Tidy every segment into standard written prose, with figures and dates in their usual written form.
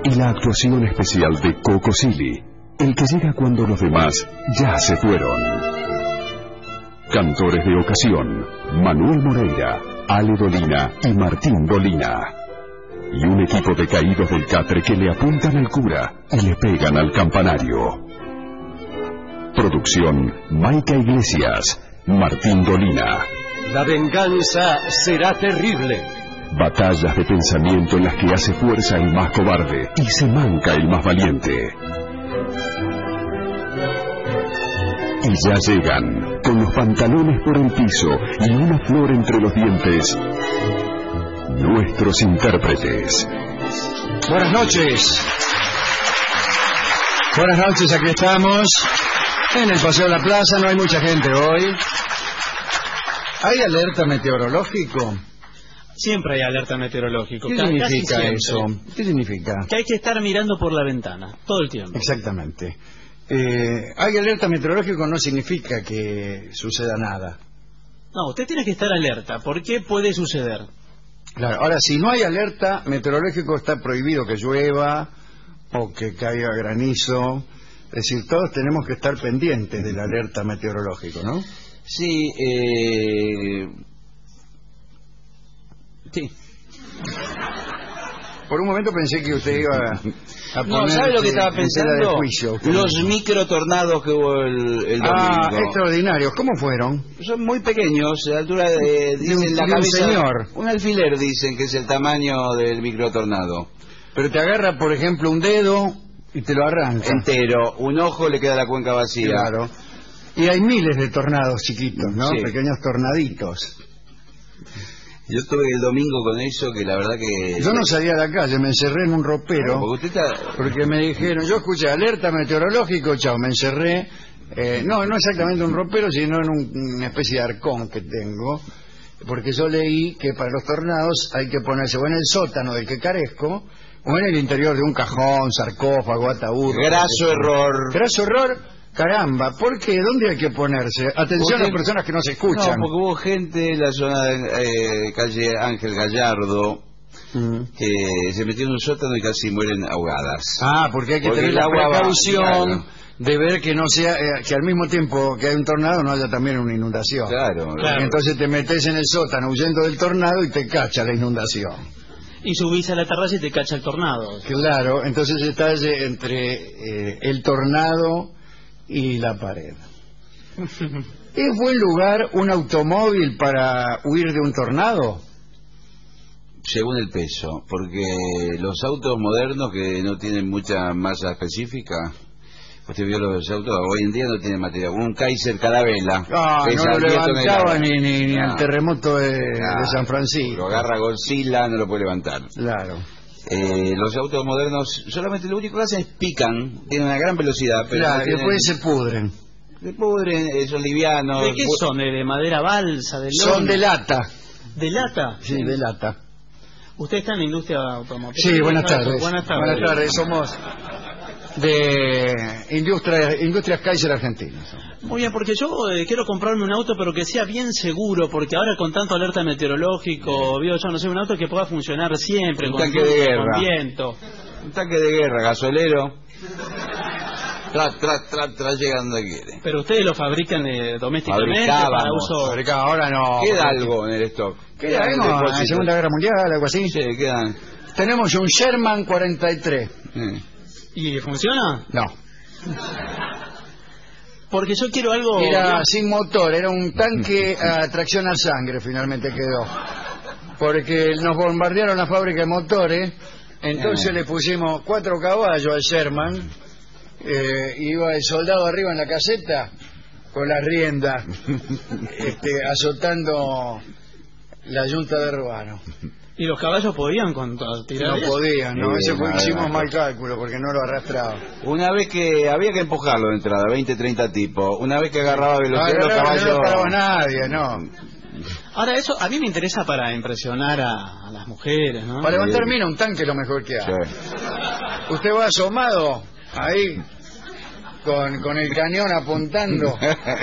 y la actuación especial de Coco Silly, el que llega cuando los demás ya se fueron. Cantores de ocasión: Manuel Moreira, Ale Dolina y Martín Dolina. Y un equipo de caídos del catre que le apuntan al cura y le pegan al campanario. Producción: Maica Iglesias, Martín Dolina. La venganza será terrible. Batallas de pensamiento en las que hace fuerza el más cobarde y se manca el más valiente. Y ya llegan, con los pantalones por el piso y una flor entre los dientes, nuestros intérpretes. Buenas noches. Buenas noches, aquí estamos. En el Paseo de la Plaza no hay mucha gente hoy. ¿Hay alerta meteorológico? Siempre hay alerta meteorológico. ¿Qué significa eso? ¿Qué significa? Que hay que estar mirando por la ventana todo el tiempo. Exactamente. Hay alerta meteorológico no significa que suceda nada. No, usted tiene que estar alerta. ¿Por qué puede suceder? Claro. Ahora, si no hay alerta meteorológico, está prohibido que llueva o que caiga granizo. Es decir, todos tenemos que estar pendientes de la alerta meteorológico, ¿no? Sí, Sí. Por un momento pensé que usted iba a poner... No, ¿sabe lo que estaba en tela de pensando? juicio. Los microtornados que hubo el domingo. Ah, extraordinarios. ¿Cómo fueron? Son muy pequeños, a la altura de... dicen la de un cabeza, señor. un alfiler dicen que es el tamaño del microtornado. Pero te agarra, por ejemplo, un dedo y te lo arranca. Entero, un ojo le queda la cuenca vacía. Claro. Y hay miles de tornados chiquitos, ¿no? Sí. Pequeños tornaditos. Yo estuve el domingo con eso, que la verdad que... Yo no salía de la calle, me encerré en un ropero. Porque usted está... Porque me dijeron, yo escuché alerta meteorológico, chao, me encerré. No exactamente un ropero, sino en una especie de arcón que tengo. Porque yo leí que para los tornados hay que ponerse o en el sótano del que carezco, o en el interior de un cajón, sarcófago, ataúd. Graso error. Graso error, caramba. ¿Por qué? ¿Dónde hay que ponerse? Atención a las personas que no se escuchan. No, porque hubo gente en la zona de calle Ángel Gallardo que se metió en un sótano y casi mueren ahogadas. Ah, porque hay que Porque tener el la agua va, precaución claro, de ver que no sea, que al mismo tiempo que hay un tornado no haya también una inundación. Claro. Claro. Entonces te metes en el sótano huyendo del tornado y te cacha la inundación. Y subís a la terraza y te cacha el tornado. Claro, entonces estás entre el tornado y la pared. ¿Es buen lugar un automóvil para huir de un tornado? Según el peso, porque los autos modernos que no tienen mucha masa específica, usted vio los autos, hoy en día no tienen materia, un Kaiser Carabela. Ah, no lo 10 levantaba toneladas. ni el terremoto de San Lo Francisco. agarra Godzilla, no lo puede levantar. Claro. Los autos modernos solamente lo único que hacen es pican, tienen una gran velocidad, pero Claro, no y tienen- después se pudren. se pudren, son livianos. ¿De qué son? ¿De madera balsa? ¿De lona? Son de lata. ¿De lata? Sí, de lata. ¿Usted está en la industria automotriz? Sí, buenas tardes. Buenas tardes. Buenas tardes, somos de Industrias Kaiser Argentinas. Muy bien, porque yo quiero comprarme un auto, pero que sea bien seguro, porque ahora con tanto alerta meteorológico, yo no sé, un auto que pueda funcionar siempre, Un con tanque de lluvia, guerra. con viento. Un tanque de guerra, gasolero. Llega donde quiere. Pero ustedes lo fabrican domésticamente Fabricábamos. para uso... Fabricado, ahora no. Queda algo en el stock. Queda en el algo en la depósito. Segunda Guerra Mundial, algo así. Sí, quedan. Tenemos un Sherman 43. ¿Y funciona? No. Porque yo quiero algo... Era sin motor, era un tanque a tracción a sangre, finalmente quedó. Porque nos bombardearon la fábrica de motores, entonces le pusimos 4 caballos al Sherman, iba el soldado arriba en la caseta con las riendas, azotando la yunta de Ruano. ¿Y los caballos podían tirar No eso? podían, ¿no? Sí, Ese fue, madre hicimos mía. mal cálculo porque no lo arrastraba. Una vez que había que empujarlo de entrada, 20, 30 tipos. Una vez que agarraba velocidad, los No caballos. paraba nadie, no. Ahora, eso a mí me interesa para impresionar a las mujeres, ¿no? Para levantar mina un tanque es lo mejor que hay. Sí. Usted va asomado ahí con el cañón apuntando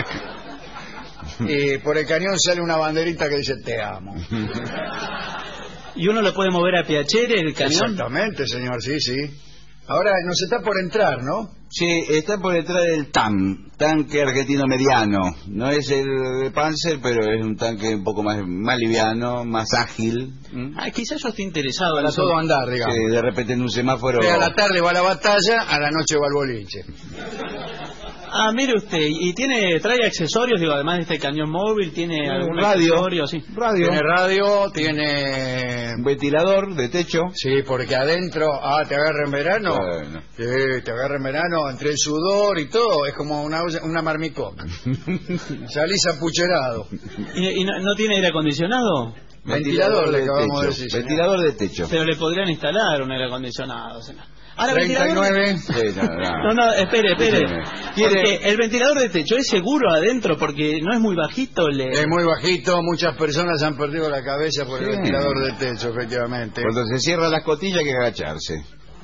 y por el cañón sale una banderita que dice te amo. ¿Y uno lo puede mover a Piacere, el cañón? Exactamente, señor, sí, sí. Ahora nos está por entrar, ¿no? Sí, está por entrar el TAM, tanque argentino mediano. No es el Panzer, pero es un tanque un poco más liviano, más ágil. Quizás yo esté interesado en Para eso. todo andar, digamos. De repente en un semáforo... A la tarde va a la batalla, a la noche va al boliche. Mire usted, trae accesorios, digo, además de este cañón móvil, tiene algún radio, accesorio, sí. Tiene radio, tiene... un ventilador de techo. Sí, porque adentro, te agarra en verano. Bueno. Sí, te agarra en verano, entre el sudor y todo, es como una marmicoca. Salís apucherado. ¿Y no tiene aire acondicionado? Ventilador, le acabamos de techo. decir. Ventilador de techo. Pero le podrían instalar un aire acondicionado. Ahora, 39. Sí, No, espere. ¿Quiere? Porque el ventilador de techo es seguro adentro porque no es muy bajito. Es muy bajito, muchas personas han perdido la cabeza por el ventilador de techo, efectivamente. Cuando se cierra las costillas hay que agacharse.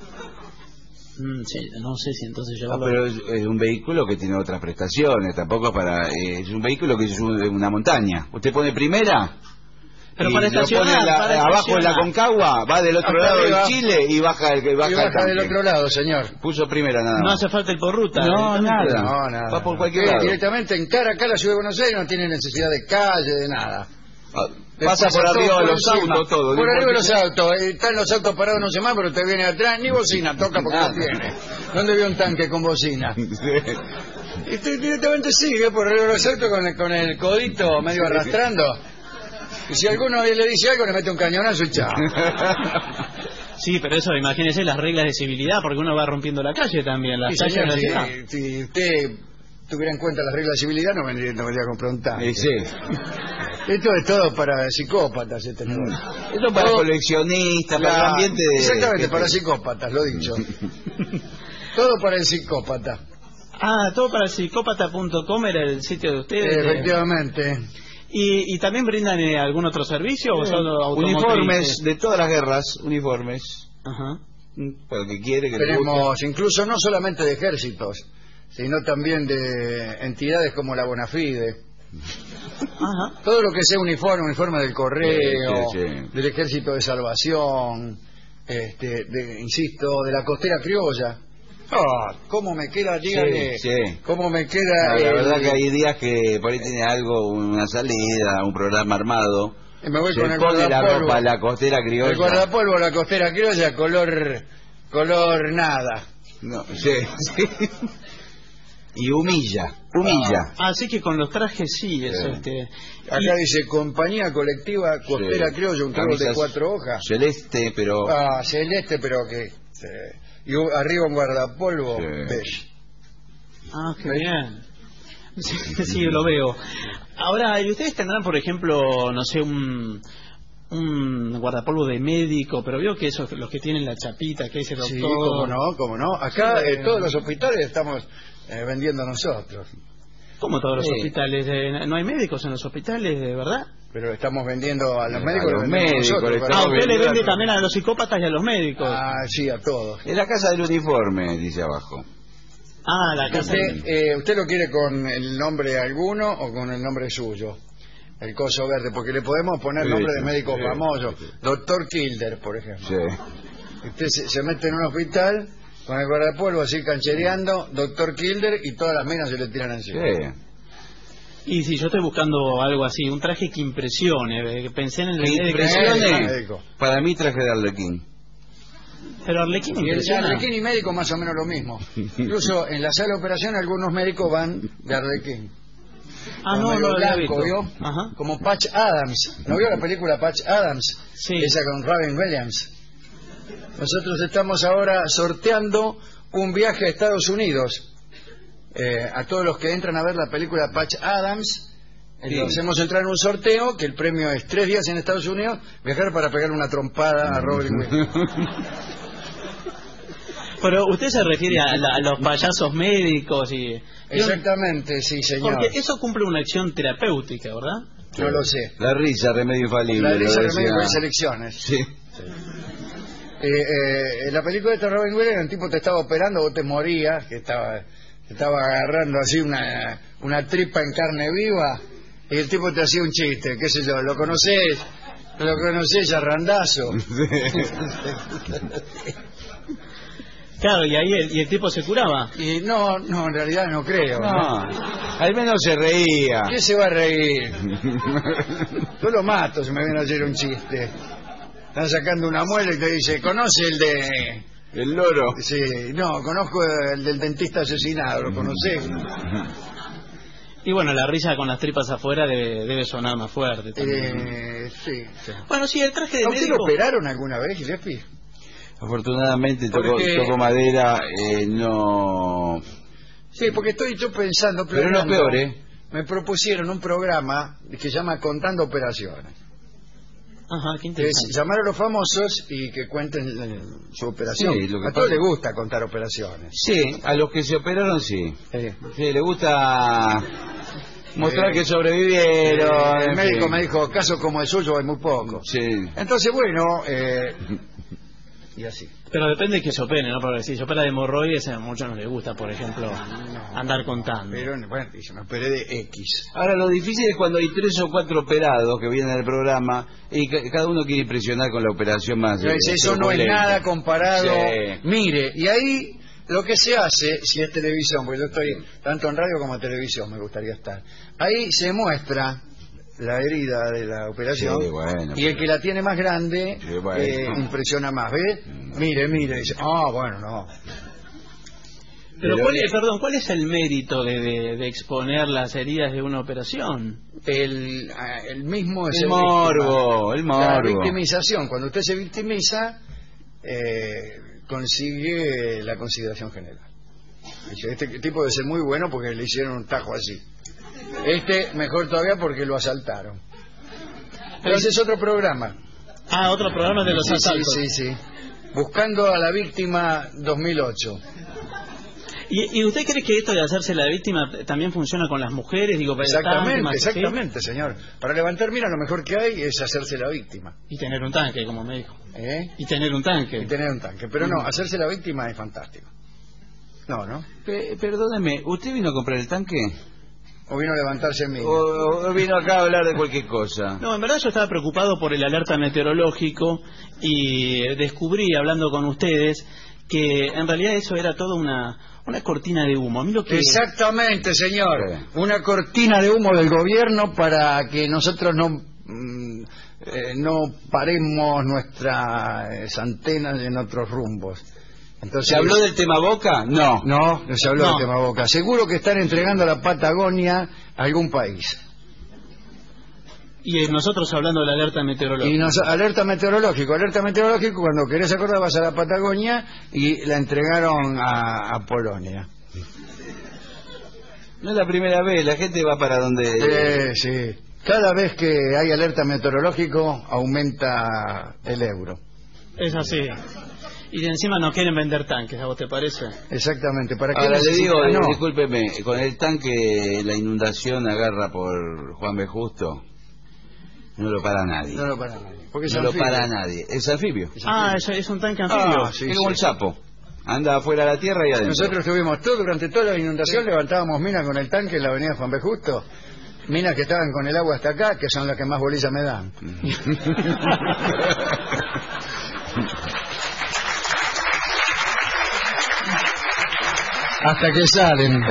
Sí, no sé si entonces No, llevarlo... pero es un vehículo que tiene otras prestaciones, tampoco es un vehículo que es una montaña. Usted pone primera... Pero y para lo pone estacionar, abajo de la Concagua, va del otro Hasta lado arriba. del Chile y baja el del tanque. otro lado, señor. Puso primera nada más. No hace falta el por ruta. No, directamente. nada. No, nada. Va por cualquier Sí, lado. directamente encara acá la ciudad de Buenos Aires, no tiene necesidad de calle, de nada. Pasa por todo arriba de por los encima. autos, todo. Por no arriba de los importa. autos. Están los autos parados no sé más, pero te viene atrás. Ni bocina, toca porque no tiene. ¿Dónde vio un tanque con bocina? Y tú directamente sigue por arriba de los autos con el codito medio arrastrando. Y si alguno le dice algo, le mete un cañonazo y chao. Sí, pero eso, imagínese las reglas de civilidad, porque uno va rompiendo la calle también, las Sí, calles de la señor, ciudad. si usted tuviera en cuenta las reglas de civilidad, no vendría a comprar un tanque. Sí. Esto es todo para psicópatas. Esto para Todo- coleccionistas, para el ambiente de... Exactamente, gente. para psicópatas, lo dicho. Todo para el psicópata. Todo para psicópata.com era el sitio de ustedes. Efectivamente. ¿Y también brindan algún otro servicio o solo automotrices? Uniformes de todas las guerras, uniformes. Ajá. Para el que quiere, que le guste. Tenemos incluso no solamente de ejércitos, sino también de entidades como la Bonafide. Ajá. Todo lo que sea uniforme del correo, Sí. del ejército de salvación, insisto, de la costera criolla. ¿Cómo me queda? Dígale, Sí. ¿cómo me queda? La verdad que hay días que por ahí tiene algo, una salida, un programa armado. Me voy Se con el pone la guardapolvo. ropa, la costera criolla. El guardapolvo, la costera criolla, color nada. No, sí. Y humilla. Así que con los trajes sí, eso. Acá dice compañía colectiva costera Sí. criolla, un trébol de Camisas 4 hojas. Celeste, pero... Celeste, pero que... y arriba un guardapolvo Sí. beige. Qué bien. Sí, lo veo. Ahora, ¿y ustedes tendrán, por ejemplo, no sé, un guardapolvo de médico? Pero veo que esos, los que tienen la chapita, que dice doctor... Sí, cómo no. Acá todos los hospitales estamos vendiendo nosotros. ¿Cómo todos los Sí. hospitales? ¿No hay médicos en los hospitales, de verdad? Pero estamos vendiendo a los médicos. los le vendemos médicos, nosotros, le para- estamos Usted le vende vendiendo- también a los psicópatas y a los médicos. Sí, a todos. En la casa del uniforme, dice abajo. La casa... ¿Usted lo quiere con el nombre alguno o con el nombre suyo? El coso verde, porque le podemos poner Sí, nombre de sí, médico sí, famoso. sí. Doctor Kilder, por ejemplo. Sí. Usted se mete en un hospital con el guardapolvo así canchereando, Doctor Kilder, y todas las minas se le tiran encima. Sí. Y si yo estoy buscando algo así, un traje que impresione, pensé en el Que de impresione. médico. Para mí traje de Arlequín. Pero Arlequín Y el impresiona. Arlequín y médico más o menos lo mismo. Incluso en la sala de operación algunos médicos van de Arlequín. No, Medio no lo había blanco, visto. ¿vio? Ajá. Como Patch Adams. ¿No vio la película Patch Adams? Sí. Esa con Robin Williams. Nosotros estamos ahora sorteando un viaje a Estados Unidos. A todos los que entran a ver la película Patch Adams, los hacemos entrar en un sorteo, que el premio es 3 días en Estados Unidos, viajar para pegarle una trompada a Robin Williams. Pero usted se refiere a los payasos médicos y... Exactamente, sí, señor. Porque eso cumple una acción terapéutica, ¿verdad? No lo sé. La risa, remedio infalible. La risa lo de decía. médico de selecciones. Sí. En la película de Robin Williams, el tipo te estaba operando, vos te morías, que estaba agarrando así una tripa en carne viva, y el tipo te hacía un chiste, qué sé yo, ¿lo conocés, Arrandazo? Claro, y ahí el tipo se curaba. Y no, en realidad no creo. No, al menos se reía. ¿Quién se va a reír? Yo lo mato si me viene a hacer un chiste. Están sacando una muela y te dice, ¿conoce el de...? El loro. Sí, no, conozco el del dentista asesinado, ¿lo conocés? Y bueno, la risa con las tripas afuera debe sonar más fuerte también. Sí. Bueno, sí, el traje de ¿A usted médico... lo operaron alguna vez, Gillespie? Afortunadamente Porque- toco madera, no... Sí, porque estoy yo pensando... Pero no es planeando, peor, Me propusieron un programa que se llama Contando Operaciones. Ajá, qué Es interesante. llamar a los famosos y que cuenten su operación. Sí, lo que A todos pasa- les gusta contar operaciones. Sí, a los que se operaron sí. Sí, le gusta mostrar que sobrevivieron. El en médico fin. me dijo, casos como el suyo hay muy pocos. Sí. Entonces, bueno, y así. Pero depende de que se opere, ¿no? Porque si se opera de hemorroides, a muchos no les gusta, por ejemplo, andar contando. Pero, bueno, y se me operé de X. Ahora, lo difícil es cuando hay 3 o 4 operados que vienen al programa y cada uno quiere impresionar con la operación más. Eso no es truculenta. nada comparado. Sí. Mire, y ahí lo que se hace, si es televisión, porque yo estoy tanto en radio como en televisión, me gustaría estar. Ahí se muestra la herida de la operación, Sí, bueno, y el que la tiene más grande Sí, bueno. impresiona más, ¿ves? Mire, dice, bueno, no. Pero, Pero- ¿cuál es el mérito de exponer las heridas de una operación? El mismo es El morbo, el La morbo. victimización, cuando usted se victimiza, consigue la consideración general. Dice, este tipo debe ser muy bueno porque le hicieron un tajo así. Este, mejor todavía porque lo asaltaron. Pero ese es otro programa. Ah, otro programa de los asaltos. Sí. Buscando a la víctima 2008. ¿Y usted cree que esto de hacerse la víctima también funciona con las mujeres? Digo, para estar víctimas, ¿sí? Exactamente, señor. Para levantar, mira, lo mejor que hay es hacerse la víctima. Y tener un tanque, como me dijo. ¿Eh? Y tener un tanque. Y tener un tanque. Pero no, hacerse la víctima es fantástico. No. Perdóneme, ¿usted vino a comprar el tanque? O vino a levantarse en mí. ¿O vino acá a hablar de cualquier cosa? No, en verdad yo estaba preocupado por el alerta meteorológico y descubrí, hablando con ustedes, que en realidad eso era toda una cortina de humo. A mí lo que... Exactamente, señor. Una cortina de humo del gobierno para que nosotros no paremos nuestras antenas en otros rumbos. Entonces, ¿Se habló del tema Boca? No. No se habló No. del tema Boca. Seguro que están entregando la Patagonia a algún país. Y nosotros hablando del alerta meteorológico. Alerta meteorológico, cuando querés acordar vas a la Patagonia y la entregaron a Polonia. No es la primera vez, la gente va para donde... Sí. Cada vez que hay alerta meteorológico aumenta el euro. Es así. Y de encima no quieren vender tanques, ¿a vos te parece? Exactamente. ¿Para qué Ahora le digo, necesitan? No. discúlpeme, con el tanque la inundación agarra por Juan B. Justo, no lo para nadie. No lo para nadie. Porque es No lo anfibio. para nadie. Es anfibio. Ah, es un tanque anfibio. Sí, es como el sapo. Anda afuera de la tierra y adentro. Nosotros estuvimos durante toda la inundación, levantábamos minas con el tanque en la avenida Juan B. Justo. Minas que estaban con el agua hasta acá, que son las que más bolilla me dan. Hasta que salen.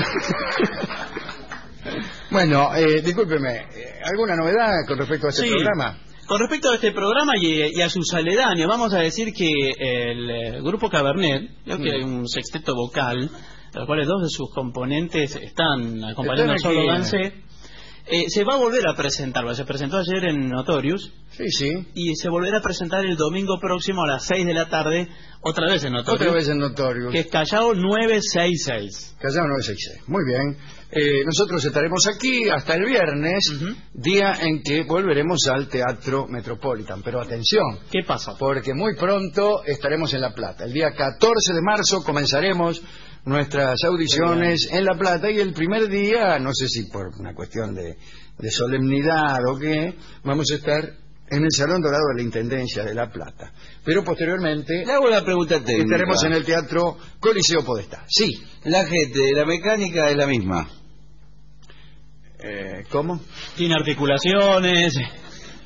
Bueno, discúlpeme, ¿alguna novedad con respecto a este Sí. programa? Con respecto a este programa y a sus aledaños, vamos a decir que el grupo Cabernet, creo que hay un sexteto vocal, de los cuales 2 de sus componentes están acompañando a Están Solo aquí. Dance, se va a volver a presentar. Se presentó ayer en Notorious Sí. y se volverá a presentar el domingo próximo a las 6 de la tarde, otra vez en Notorious, Otra vez en Notorious. que es Callao 966. Callao 966. Muy bien. Nosotros estaremos aquí hasta el viernes, Ujú. día en que volveremos al Teatro Metropolitan. Pero atención, ¿Qué pasa? porque muy pronto estaremos en La Plata. El día 14 de marzo comenzaremos nuestras audiciones en La Plata y el primer día, no sé si por una cuestión de solemnidad o qué, vamos a estar en el Salón Dorado de la Intendencia de La Plata. Pero posteriormente Le hago la pregunta técnica. estaremos en el Teatro Coliseo Podestá. Sí. La gente, la mecánica es la misma. ¿Cómo? Tiene articulaciones.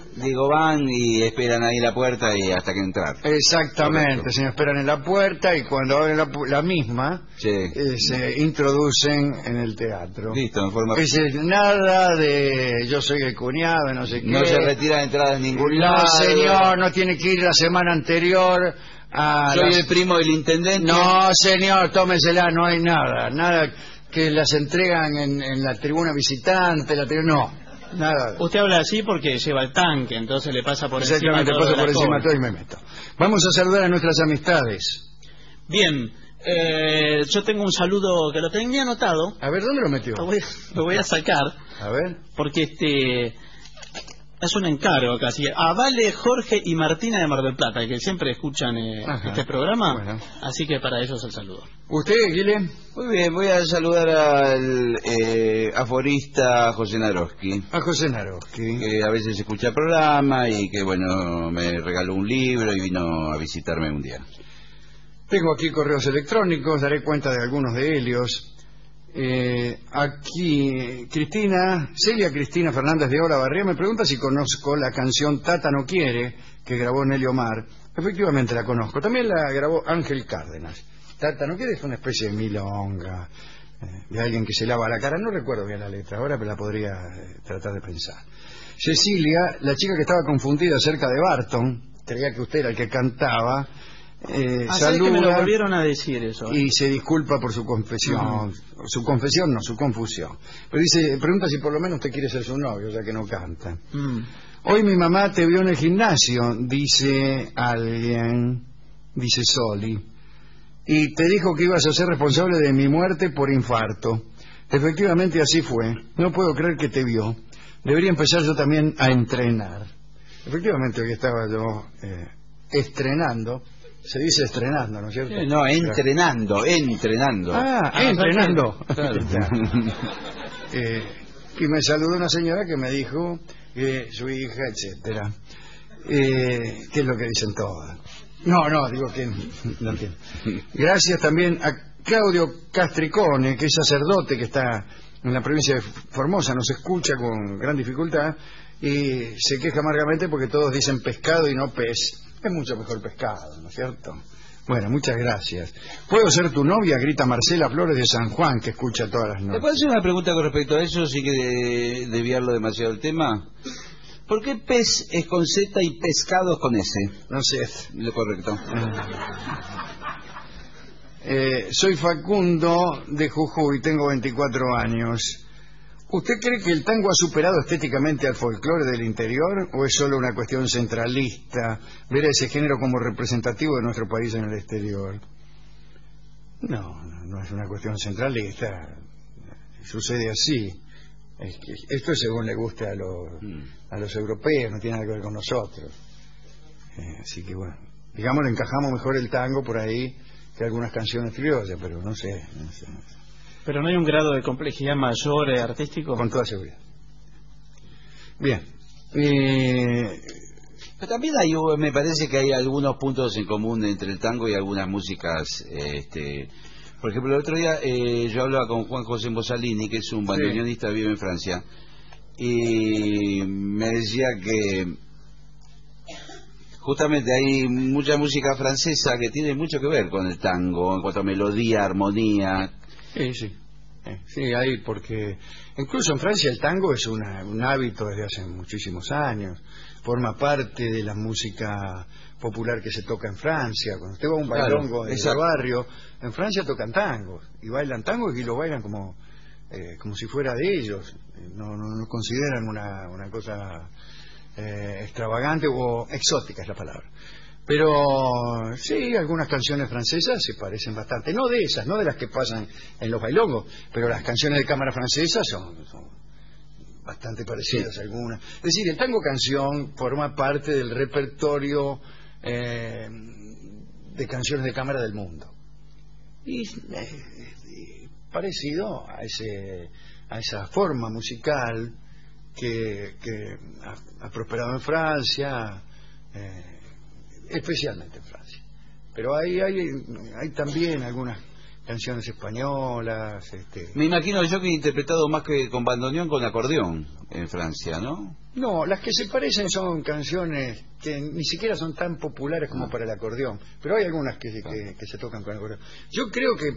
Digo, van y esperan ahí la puerta y hasta que entrar. Exactamente, Correcto. se esperan en la puerta y cuando abren la misma, Sí. se introducen en el teatro. Listo, en forma... Es nada de yo soy el cuñado, no sé qué. No se retira de entrada en ningún No, lado. señor, no tiene que ir la semana anterior a... Soy el primo del intendente. No, señor, tómesela, no hay nada. Nada que las entregan en la tribuna visitante, no, nada. Usted habla así porque lleva el tanque, entonces le pasa por encima Exactamente, todo paso de la por encima cola. todo y me meto. Vamos a saludar a nuestras amistades. Bien, yo tengo un saludo que lo tenía anotado. A ver, ¿dónde lo metió? Lo voy a sacar A ver. porque es un encargo casi. A Vale, Jorge y Martina de Mar del Plata, que siempre escuchan Ajá. este programa. Bueno. Así que para ellos el saludo. ¿Usted, Guilén? Muy bien, voy a saludar al aforista José Naroski, A José Naroski. que a veces escucha el programa y que, bueno, me regaló un libro y vino a visitarme un día. Tengo aquí correos electrónicos, daré cuenta de algunos de ellos. Aquí Celia Cristina Fernández de Olavarría me pregunta si conozco la canción Tata no quiere, que grabó Nelly Omar. Efectivamente la conozco. También la grabó Ángel Cárdenas. Tata no quiere es una especie de milonga, de alguien que se lava la cara. No recuerdo bien la letra, ahora la podría tratar de pensar. Cecilia, la chica que estaba confundida acerca de Barton, creía que usted era el que cantaba. ¿Sabes que me lo Saluda volvieron a decir eso? y se disculpa por su confesión. Su confesión no, su confusión. Pero pregunta si por lo menos usted quiere ser su novio, ya que no canta. Hoy mi mamá te vio en el gimnasio, dice alguien, dice Soli, y te dijo que ibas a ser responsable de mi muerte por infarto. Efectivamente así fue. No puedo creer que te vio. Debería empezar yo también a entrenar. Efectivamente hoy estaba yo estrenando. Se dice estrenando, ¿no es cierto? No, entrenando. Entrenando. Claro. Y me saludó una señora que me dijo que su hija, etcétera. ¿Qué es lo que dicen todas? No, digo que no entiendo. Gracias también a Claudio Castricone, que es sacerdote que está en la provincia de Formosa, nos escucha con gran dificultad y se queja amargamente porque todos dicen pescado y no pez. Es mucho mejor pescado, ¿no es cierto? Bueno, muchas gracias. ¿Puedo ser tu novia? Grita Marcela Flores de San Juan, que escucha todas las ¿Te noches. puedo hacer una pregunta con respecto a eso, sin que desviarlo demasiado el tema? ¿Por qué pez es con Z y pescado es con S? No sé. Lo correcto. Soy Facundo de Jujuy, tengo 24 años. ¿Usted cree que el tango ha superado estéticamente al folclore del interior o es solo una cuestión centralista ver a ese género como representativo de nuestro país en el exterior? No es una cuestión centralista. Sucede así. Esto según le guste a los europeos, no tiene nada que ver con nosotros. Así que bueno, digamos, le encajamos mejor el tango por ahí que algunas canciones criollas, pero no sé. ¿Pero no hay un grado de complejidad mayor artístico? Con toda seguridad. Bien. Pero también me parece que hay algunos puntos en común entre el tango y algunas músicas. Por ejemplo, el otro día yo hablaba con Juan José Bosalini, que es un bandoneonista que vive en Francia, y me decía que justamente hay mucha música francesa que tiene mucho que ver con el tango, en cuanto a melodía, armonía. Sí, hay, porque incluso en Francia el tango es un hábito desde hace muchísimos años, forma parte de la música popular que se toca en Francia. Cuando usted va a un bailongo de ese barrio, en Francia tocan tangos, y bailan tangos y lo bailan como si fuera de ellos, no consideran una cosa extravagante o exótica es la palabra. Pero sí, algunas canciones francesas se parecen bastante. No de esas, no de las que pasan en los bailongos, pero las canciones de cámara francesas son bastante parecidas algunas. Es decir, el tango canción forma parte del repertorio de canciones de cámara del mundo. Y parecido a esa forma musical que ha prosperado en Francia, especialmente en Francia. Pero hay también algunas canciones españolas. Me imagino yo que he interpretado más que con bandoneón, con acordeón en Francia, ¿no? No, las que se parecen son canciones que ni siquiera son tan populares como para el acordeón, pero hay algunas que se tocan con el acordeón. Yo creo que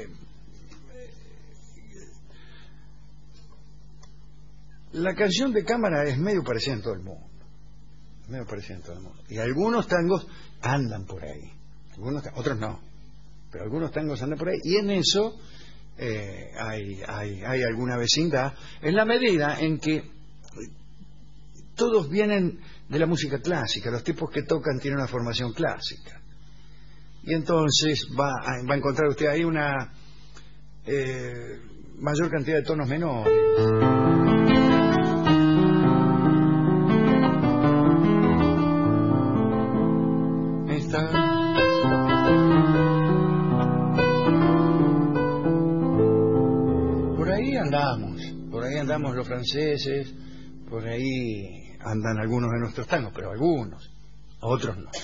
la canción de cámara es medio parecida en todo el mundo. Y algunos tangos andan por ahí. Otros no. Pero algunos tangos andan por ahí. Y en eso hay alguna vecindad, en la medida en que todos vienen de la música clásica. Los tipos que tocan tienen una formación clásica. Y entonces va a encontrar usted ahí una mayor cantidad de tonos menores. Por ahí andamos los franceses, por ahí andan algunos de nuestros tangos, pero algunos, otros no.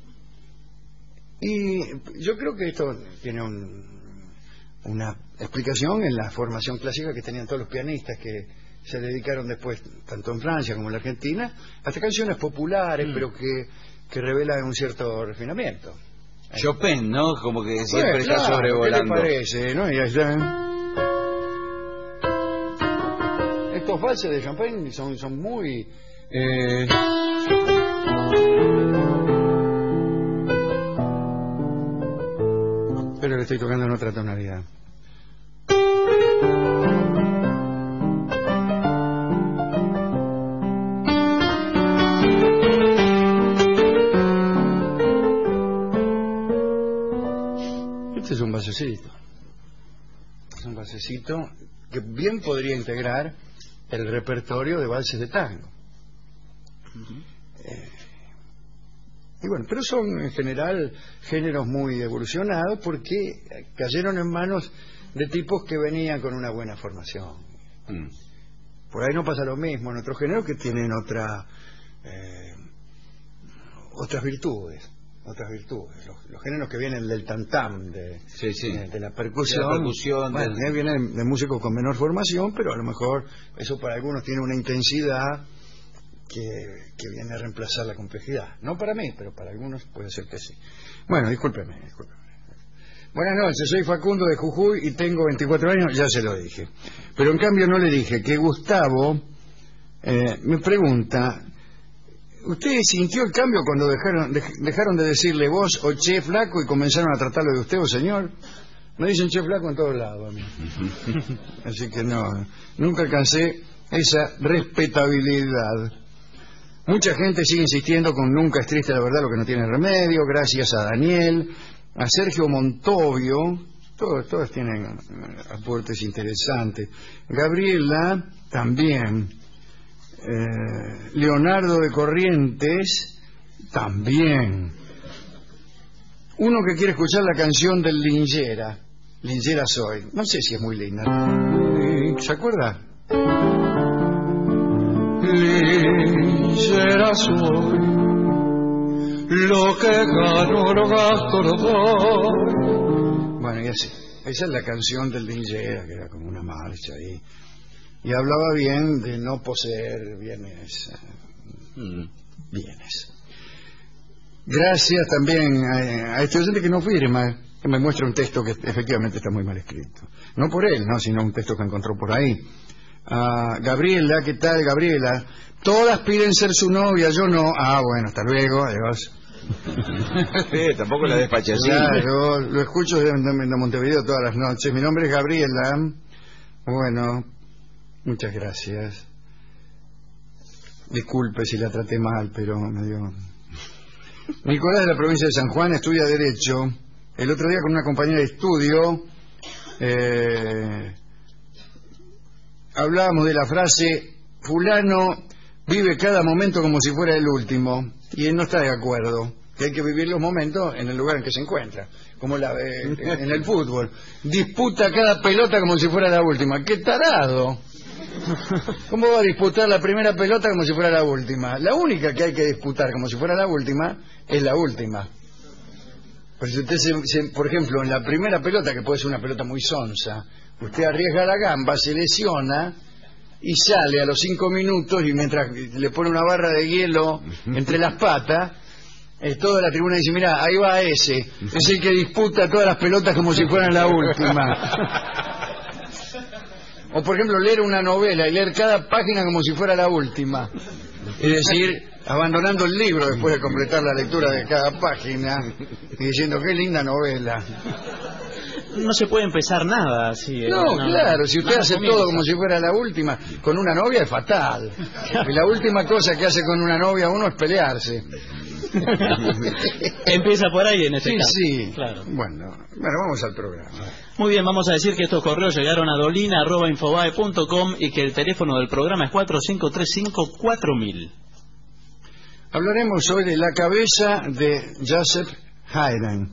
Y yo creo que esto tiene una explicación en la formación clásica que tenían todos los pianistas que se dedicaron después, tanto en Francia como en la Argentina, hasta canciones populares, pero que revelan un cierto refinamiento. Chopin, ¿no? Como que siempre está claro, sobrevolando. ¿qué le parece, no? Y allá... Estos valses de Chopin son muy... Pero le estoy tocando en otra tonalidad. Este es un basecito. Es un basecito que bien podría integrar el repertorio de valses de tango. Y bueno, pero son en general géneros muy evolucionados porque cayeron en manos de tipos que venían con una buena formación. Por ahí no pasa lo mismo en otros géneros que tienen otras virtudes. Los géneros que vienen del tam-tam, de la percusión, vienen de músicos con menor formación, pero a lo mejor eso para algunos tiene una intensidad que viene a reemplazar la complejidad. No para mí, pero para algunos puede ser que sí. Bueno, discúlpeme. Buenas noches, soy Facundo de Jujuy y tengo 24 años, ya se lo dije. Pero en cambio no le dije que Gustavo me pregunta... ¿Usted sintió el cambio cuando dejaron de decirle vos o che flaco y comenzaron a tratarlo de usted o señor? Me dicen che flaco en todos lados a mí. Así que no, nunca alcancé esa respetabilidad. Mucha gente sigue insistiendo con nunca es triste la verdad lo que no tiene remedio. Gracias a Daniel, a Sergio Montovio, todos tienen aportes interesantes. Gabriela también. Leonardo de Corrientes también. Uno que quiere escuchar la canción del Lingera soy, no sé si es muy linda. ¿Se acuerda? Lingera soy, lo que gano lo gasto lo doy. Bueno, y así, esa es la canción del Lingera, que era como una marcha ahí. Y hablaba bien de no poseer bienes. Gracias también a este oyente que no firma, que me muestra un texto que efectivamente está muy mal escrito. No por él, no, sino un texto que encontró por ahí. Gabriela, ¿qué tal, Gabriela? Todas piden ser su novia, yo no. Bueno, hasta luego, adiós. Tampoco la despaché así. Claro, lo escucho de Montevideo todas las noches. Mi nombre es Gabriela. Bueno, muchas gracias. Disculpe si la traté mal, pero me dio... Nicolás de la provincia de San Juan estudia Derecho. El otro día con una compañera de estudio hablábamos de la frase fulano vive cada momento como si fuera el último, y él no está de acuerdo, que hay que vivir los momentos en el lugar en que se encuentra, como en el fútbol. Disputa cada pelota como si fuera la última. ¡Qué tarado! ¿Cómo va a disputar la primera pelota como si fuera la última? La única que hay que disputar como si fuera la última es la última. Pero si usted, por ejemplo, en la primera pelota, que puede ser una pelota muy sonsa, usted arriesga la gamba, se lesiona y sale a los 5 minutos y mientras le pone una barra de hielo entre las patas, toda la tribuna dice, mira, ahí va ese, es el que disputa todas las pelotas como si fueran la última. O por ejemplo, leer una novela y leer cada página como si fuera la última. Es decir, abandonando el libro después de completar la lectura de cada página y diciendo, qué linda novela. No se puede empezar nada así. No, claro, si usted hace todo como si fuera la última, con una novia es fatal. Y la última cosa que hace con una novia uno es pelearse. Empieza por ahí en este caso. Sí, claro. Bueno, vamos al programa. Muy bien, vamos a decir que estos correos llegaron a dolina@infobae.com y que el teléfono del programa es 4535-4000. Hablaremos hoy de la cabeza de Joseph Haydn.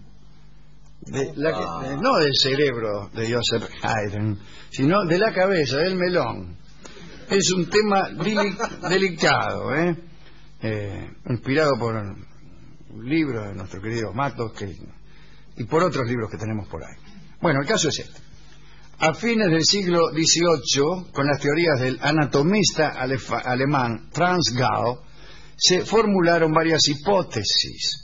No del cerebro de Joseph Haydn, sino de la cabeza, del melón. Es un tema delicado, inspirado por un libro de nuestro querido Matos y por otros libros que tenemos por ahí. Bueno, el caso es este. A fines del siglo XVIII, con las teorías del anatomista alemán Franz Gall, se formularon varias hipótesis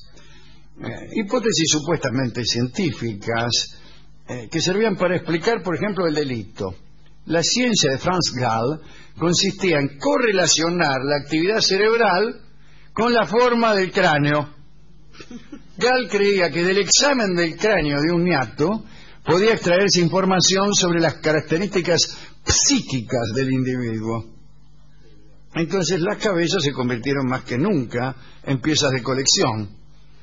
supuestamente científicas que servían para explicar, por ejemplo, el delito. La ciencia de Franz Gall consistía en correlacionar la actividad cerebral con la forma del cráneo. Gall creía que del examen del cráneo de un niato podía extraerse información sobre las características psíquicas del individuo. Entonces las cabezas se convirtieron más que nunca en piezas de colección.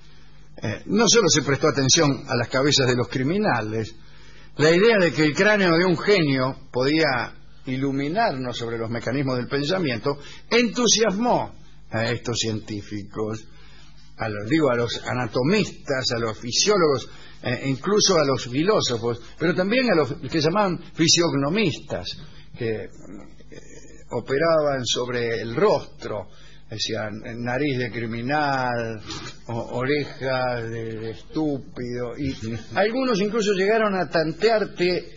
No solo se prestó atención a las cabezas de los criminales, la idea de que el cráneo de un genio podía iluminarnos sobre los mecanismos del pensamiento entusiasmó a estos científicos, a los anatomistas, a los fisiólogos, incluso a los filósofos, pero también a los que se llamaban fisiognomistas, que operaban sobre el rostro, decían nariz de criminal, orejas de estúpido, y algunos incluso llegaron a tantearte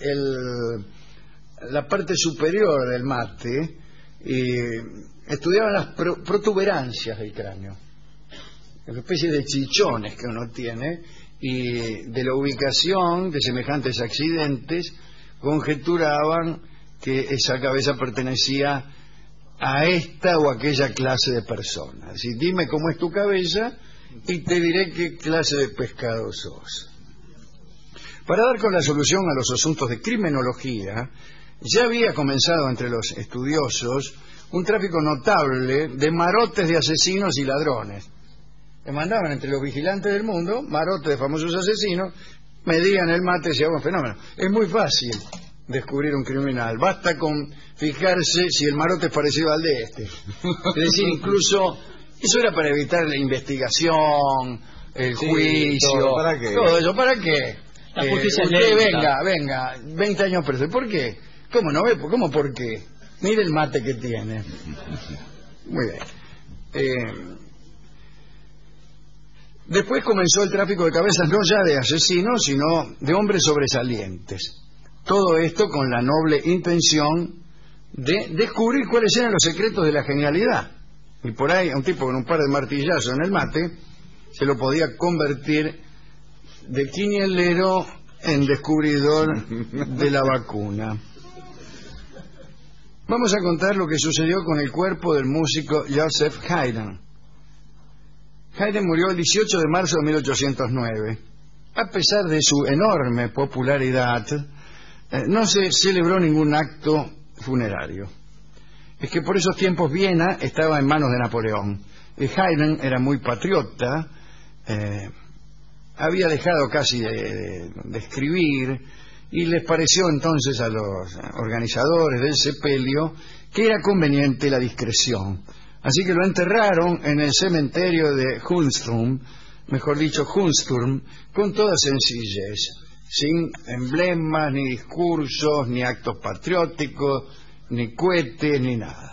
la parte superior del mate y estudiaban las protuberancias del cráneo, una especie de chichones que uno tiene, y de la ubicación de semejantes accidentes conjeturaban que esa cabeza pertenecía a esta o aquella clase de personas. Si dime cómo es tu cabeza y te diré qué clase de pescado sos. Para dar con la solución a los asuntos de criminología, ya había comenzado entre los estudiosos un tráfico notable de marotes de asesinos y ladrones. Le mandaban entre los vigilantes del mundo marotes de famosos asesinos, medían el mate y decían, bueno, fenómeno. Es muy fácil descubrir un criminal, basta con fijarse si el marote es parecido al de este. Es decir, incluso eso era para evitar la investigación, el juicio, todo eso. ¿Para qué? La justicia usted venga, 20 años preso. ¿Por qué? ¿Cómo no ve? ¿Cómo por qué? Mire el mate que tiene. Muy bien. Después comenzó el tráfico de cabezas, no ya de asesinos, sino de hombres sobresalientes. Todo esto con la noble intención de descubrir cuáles eran los secretos de la genialidad. Y por ahí, a un tipo con un par de martillazos en el mate, se lo podía convertir de quinielero en descubridor de la vacuna. Vamos a contar lo que sucedió con el cuerpo del músico Joseph Haydn. Haydn murió el 18 de marzo de 1809. A pesar de su enorme popularidad, no se celebró ningún acto funerario. Es que por esos tiempos Viena estaba en manos de Napoleón. Haydn era muy patriota, había dejado casi de escribir, y les pareció entonces a los organizadores del sepelio que era conveniente la discreción. Así que lo enterraron en el cementerio de Hunsturm, mejor dicho Hunsturm, con toda sencillez, sin emblemas, ni discursos, ni actos patrióticos, ni cohetes, ni nada.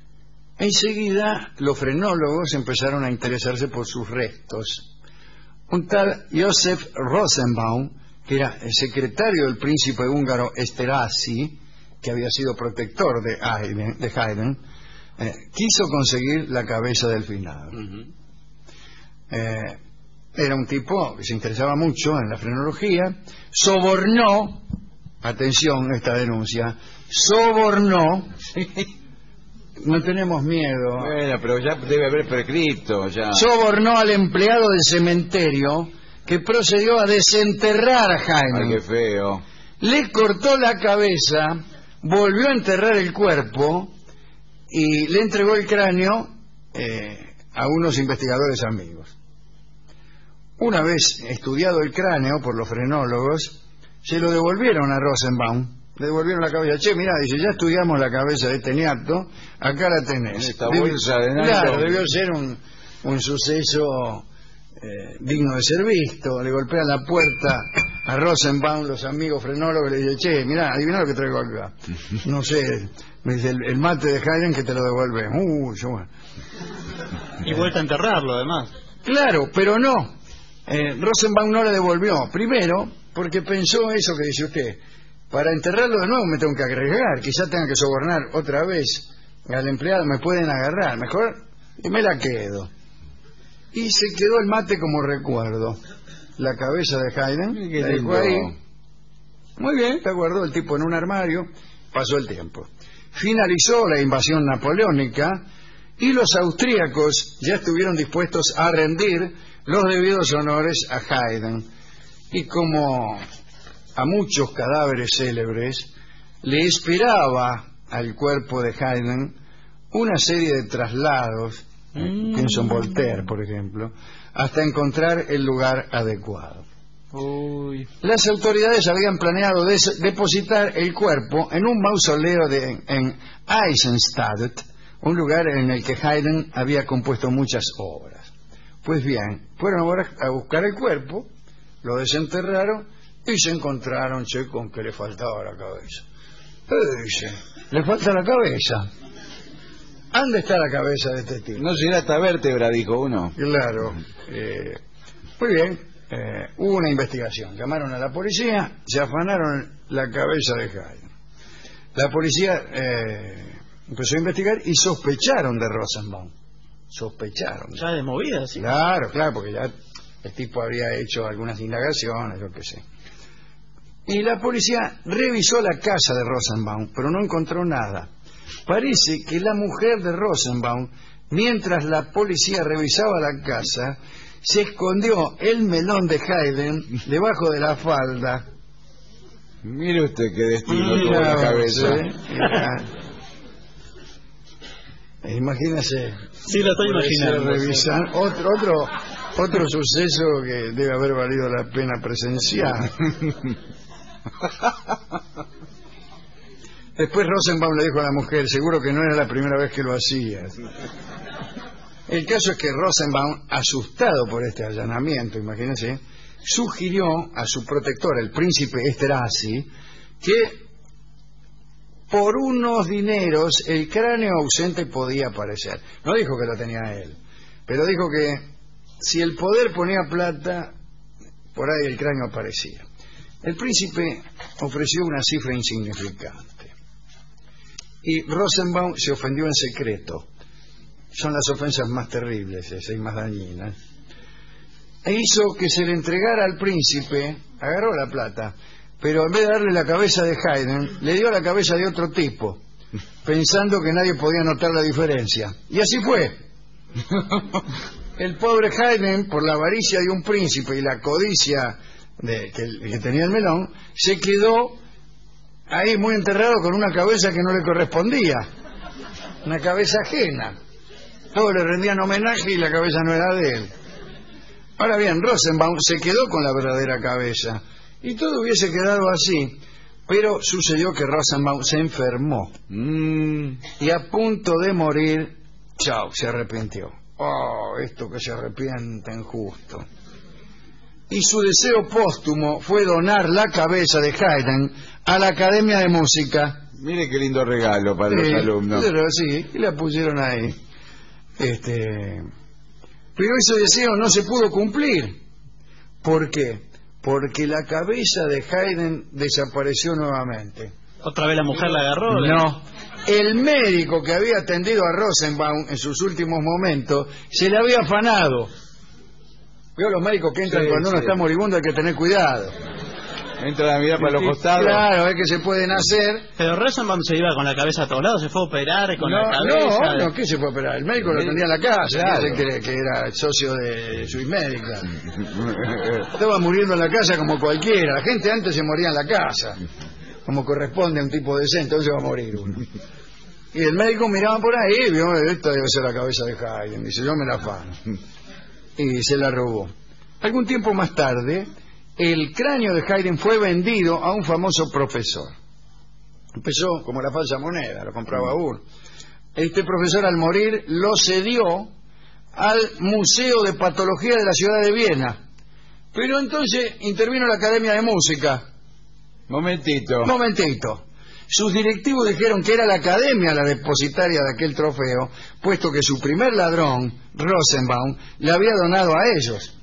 Enseguida los frenólogos empezaron a interesarse por sus restos. un tal Josef Rosenbaum, que era el secretario del príncipe húngaro Esterházy, que había sido protector de Haydn, quiso conseguir la cabeza del finado. Era un tipo que se interesaba mucho en la frenología, sobornó, atención esta denuncia, sobornó, no tenemos miedo, Bueno, pero ya debe haber prescripto, ya. sobornó al empleado del cementerio que procedió a desenterrar a Ay, Haydn. qué feo. Le cortó la cabeza, volvió a enterrar el cuerpo y le entregó el cráneo a unos investigadores amigos. Una vez estudiado el cráneo por los frenólogos, se lo devolvieron a Rosenbaum. Le devolvieron la cabeza. Che, mirá, dice, ya estudiamos la cabeza de este niato, acá la tenés. Esta bolsa de nylon. Claro, debió ser un suceso digno de ser visto. Le golpean la puerta a Rosenbaum los amigos frenólogos, le dicen, che, mirá, adivina lo que traigo acá. No sé, me dice, el mate de Haydn que te lo devuelve. Yo, bueno. Y vuelta a enterrarlo, además. Claro, pero no. Rosenbaum no le devolvió. Primero, porque pensó eso que dice usted. Para enterrarlo de nuevo me tengo que agregar. Quizá tenga que sobornar otra vez al empleado. Me pueden agarrar. Mejor y me la quedo. Y se quedó el mate como recuerdo. La cabeza de Haydn la dejó ahí. Muy bien, se guardó el tipo en un armario. Pasó el tiempo. Finalizó la invasión napoleónica y los austríacos ya estuvieron dispuestos a rendir los debidos honores a Haydn. Y como a muchos cadáveres célebres, le esperaba al cuerpo de Haydn una serie de traslados, pienso en Voltaire, por ejemplo, hasta encontrar el lugar adecuado. Uy. Las autoridades habían planeado depositar el cuerpo en un mausoleo en Eisenstadt, un lugar en el que Haydn había compuesto muchas obras. Pues bien, fueron ahora a buscar el cuerpo, lo desenterraron y se encontraron, che, con que le faltaba la cabeza. Dice, le falta la cabeza. ¿Dónde está la cabeza de este tipo? No será esta vértebra, dijo uno. Claro. Muy bien, hubo una investigación. Llamaron a la policía, se afanaron la cabeza de Haydn. La policía empezó a investigar y sospecharon de Rosenbaum. Sospecharon. Ya de movida, sí. Claro, porque ya el tipo había hecho algunas indagaciones, yo qué sé. Y la policía revisó la casa de Rosenbaum, pero no encontró nada. Parece que la mujer de Rosenbaum, mientras la policía revisaba la casa, se escondió el melón de Haydn debajo de la falda. Mire usted qué destino tuvo la cabeza. Imagínese. Sí, lo estoy imaginando. Revisar otro suceso que debe haber valido la pena presenciar. Después Rosenbaum le dijo a la mujer, seguro que no era la primera vez que lo hacías. El caso es que Rosenbaum, asustado por este allanamiento, imagínense, sugirió a su protector, el príncipe Esterházy, que por unos dineros el cráneo ausente podía aparecer. No dijo que lo tenía él, pero dijo que si el poder ponía plata, por ahí el cráneo aparecía. El príncipe ofreció una cifra insignificante y Rosenbaum se ofendió en secreto. Son las ofensas más terribles esas y más dañinas. E hizo que se le entregara al príncipe, agarró la plata, pero en vez de darle la cabeza de Haydn, le dio la cabeza de otro tipo, pensando que nadie podía notar la diferencia. Y así fue. El pobre Haydn, por la avaricia de un príncipe y la codicia que tenía el melón, se quedó ahí muy enterrado con una cabeza que no le correspondía, una cabeza ajena. Todos le rendían homenaje y la cabeza no era de él. Ahora bien, Rosenbaum se quedó con la verdadera cabeza y todo hubiese quedado así, pero sucedió que Rosenbaum se enfermó y a punto de morir, chao, se arrepintió. Oh, esto que se arrepienten justo. Y su deseo póstumo fue donar la cabeza de Haydn a la Academia de Música. Mire qué lindo regalo para los alumnos. Pero sí, y la pusieron ahí. Pero ese deseo no se pudo cumplir. ¿Por qué? Porque la cabeza de Haydn desapareció nuevamente. ¿Otra vez la mujer la agarró? No. El médico que había atendido a Rosenbaum en sus últimos momentos se le había afanado. Veo los médicos que entran cuando uno está moribundo, hay que tener cuidado. Entra la mirada para los costados. Claro, es que se pueden hacer. Pero Rosenbaum se iba con la cabeza a todos lados, se fue a operar con la cabeza. No, ¿qué se fue a operar? El médico lo tenía en la casa, claro. que era el socio de Swiss Medical. Estaba muriendo en la casa como cualquiera. La gente antes se moría en la casa, como corresponde a un tipo decente, entonces va a morir uno. Y el médico miraba por ahí y vio, esta debe ser la cabeza de Haydn. Dice, yo me la afano. Y se la robó. Algún tiempo más tarde, el cráneo de Haydn fue vendido a un famoso profesor. Empezó como la falsa moneda, lo compraba uno. Este profesor, al morir, lo cedió al Museo de Patología de la ciudad de Viena. Pero entonces intervino la Academia de Música. Momentito. Sus directivos dijeron que era la Academia la depositaria de aquel trofeo, puesto que su primer ladrón, Rosenbaum, le había donado a ellos.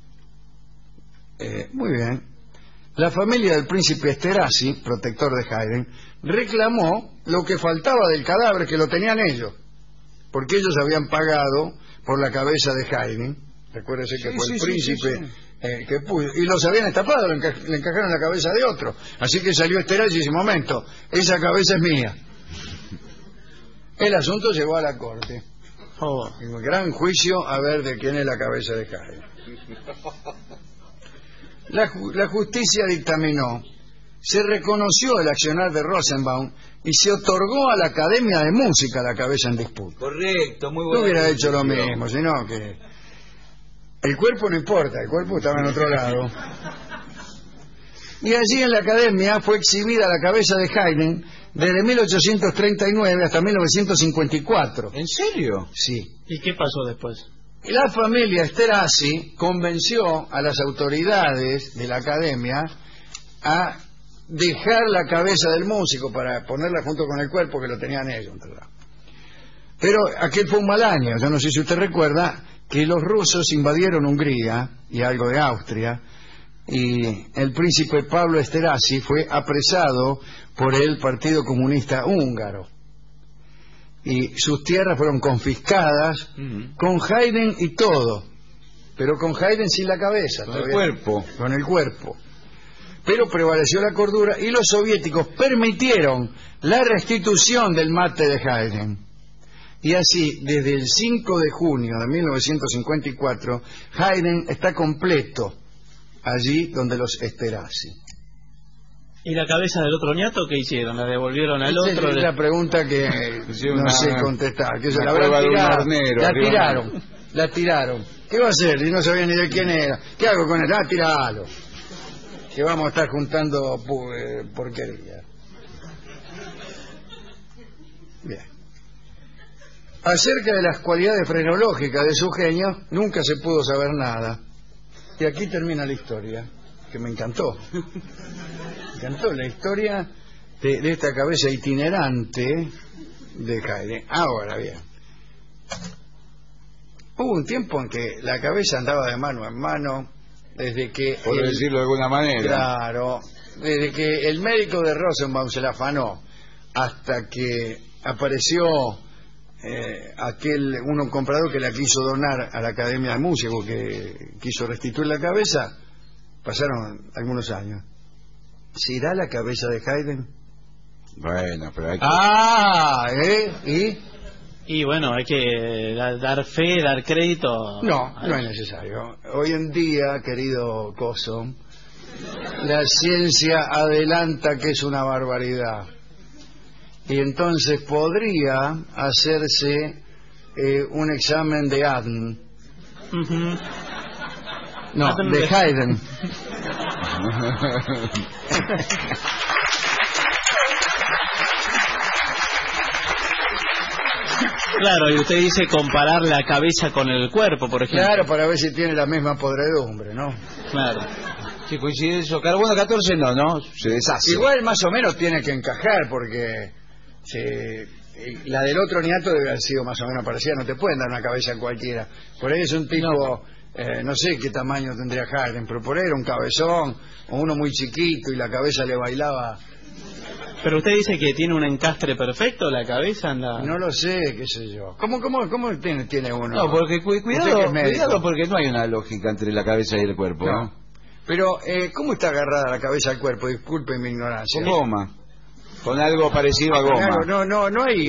Muy bien. La familia del príncipe Esterhazy, protector de Haydn, reclamó lo que faltaba del cadáver, que lo tenían ellos, porque ellos habían pagado por la cabeza de Haydn. Recuérdese que fue el príncipe que puso, y los habían estafado, le encajaron la cabeza de otro. Así que salió Esterhazy y dice, momento, esa cabeza es mía. El asunto llegó a la corte. En un gran juicio a ver de quién es la cabeza de Haydn. La justicia dictaminó, se reconoció el accionar de Rosenbaum y se otorgó a la Academia de Música la cabeza en disputa. Correcto, muy bueno. Tú hubieras hecho lo mismo, sino que el cuerpo no importa, el cuerpo estaba en otro lado. Y allí en la Academia fue exhibida la cabeza de Haydn desde 1839 hasta 1954. ¿En serio? Sí. ¿Y qué pasó después? La familia Esterhazy convenció a las autoridades de la Academia a dejar la cabeza del músico para ponerla junto con el cuerpo, que lo tenían ellos, ¿verdad? Pero aquel fue un mal año. Yo no sé si usted recuerda que los rusos invadieron Hungría y algo de Austria, y el príncipe Pablo Esterhazy fue apresado por el Partido Comunista Húngaro. Y sus tierras fueron confiscadas con Haydn y todo, pero con Haydn sin la cabeza. Con el cuerpo. Con el cuerpo. Pero prevaleció la cordura y los soviéticos permitieron la restitución del mate de Haydn. Y así, desde el 5 de junio de 1954, Haydn está completo allí donde los Esterhazy. ¿Y la cabeza del otro ñato qué hicieron? ¿La devolvieron al otro? Es la pregunta que no sé contestar. Que se la habrán tirado. La tiraron. ¿Qué va a hacer si no sabía ni de quién era? ¿Qué hago con él? Tiralo. Que vamos a estar juntando porquería. Bien. Acerca de las cualidades frenológicas de su genio, nunca se pudo saber nada. Y aquí termina la historia, que me encantó. Me encantó la historia de esta cabeza itinerante de Haydn. Ahora bien, hubo un tiempo en que la cabeza andaba de mano en mano, desde que... Por decirlo de alguna manera. Claro, desde que el médico de Rosenbaum se la afanó, hasta que apareció un comprador que la quiso donar a la Academia de Música, que quiso restituir la cabeza, pasaron algunos años. ¿Se irá la cabeza de Haydn? Bueno, pero hay que... Y bueno, hay que dar fe, dar crédito. No es necesario. Hoy en día, querido Coso, la ciencia adelanta que es una barbaridad. Y entonces podría hacerse un examen de ADN. No, de Haydn. Claro, y usted dice comparar la cabeza con el cuerpo, por ejemplo. Claro, para ver si tiene la misma podredumbre, ¿no? Claro. Si coincide eso, carbono 14 no, se deshace. Igual más o menos tiene que encajar, porque la del otro niato debe haber sido más o menos parecida. No te pueden dar una cabeza cualquiera. Por ahí es un tipo no sé qué tamaño tendría Haydn, pero por ahí era un cabezón, o uno muy chiquito y la cabeza le bailaba. Pero usted dice que tiene un encastre perfecto, la cabeza anda... No lo sé, qué sé yo. ¿Cómo tiene uno? No, porque Cuidado, porque no hay una lógica entre la cabeza y el cuerpo. No. Pero, ¿cómo está agarrada la cabeza al cuerpo? Disculpe mi ignorancia. Con goma. Con algo parecido a goma. Claro, no hay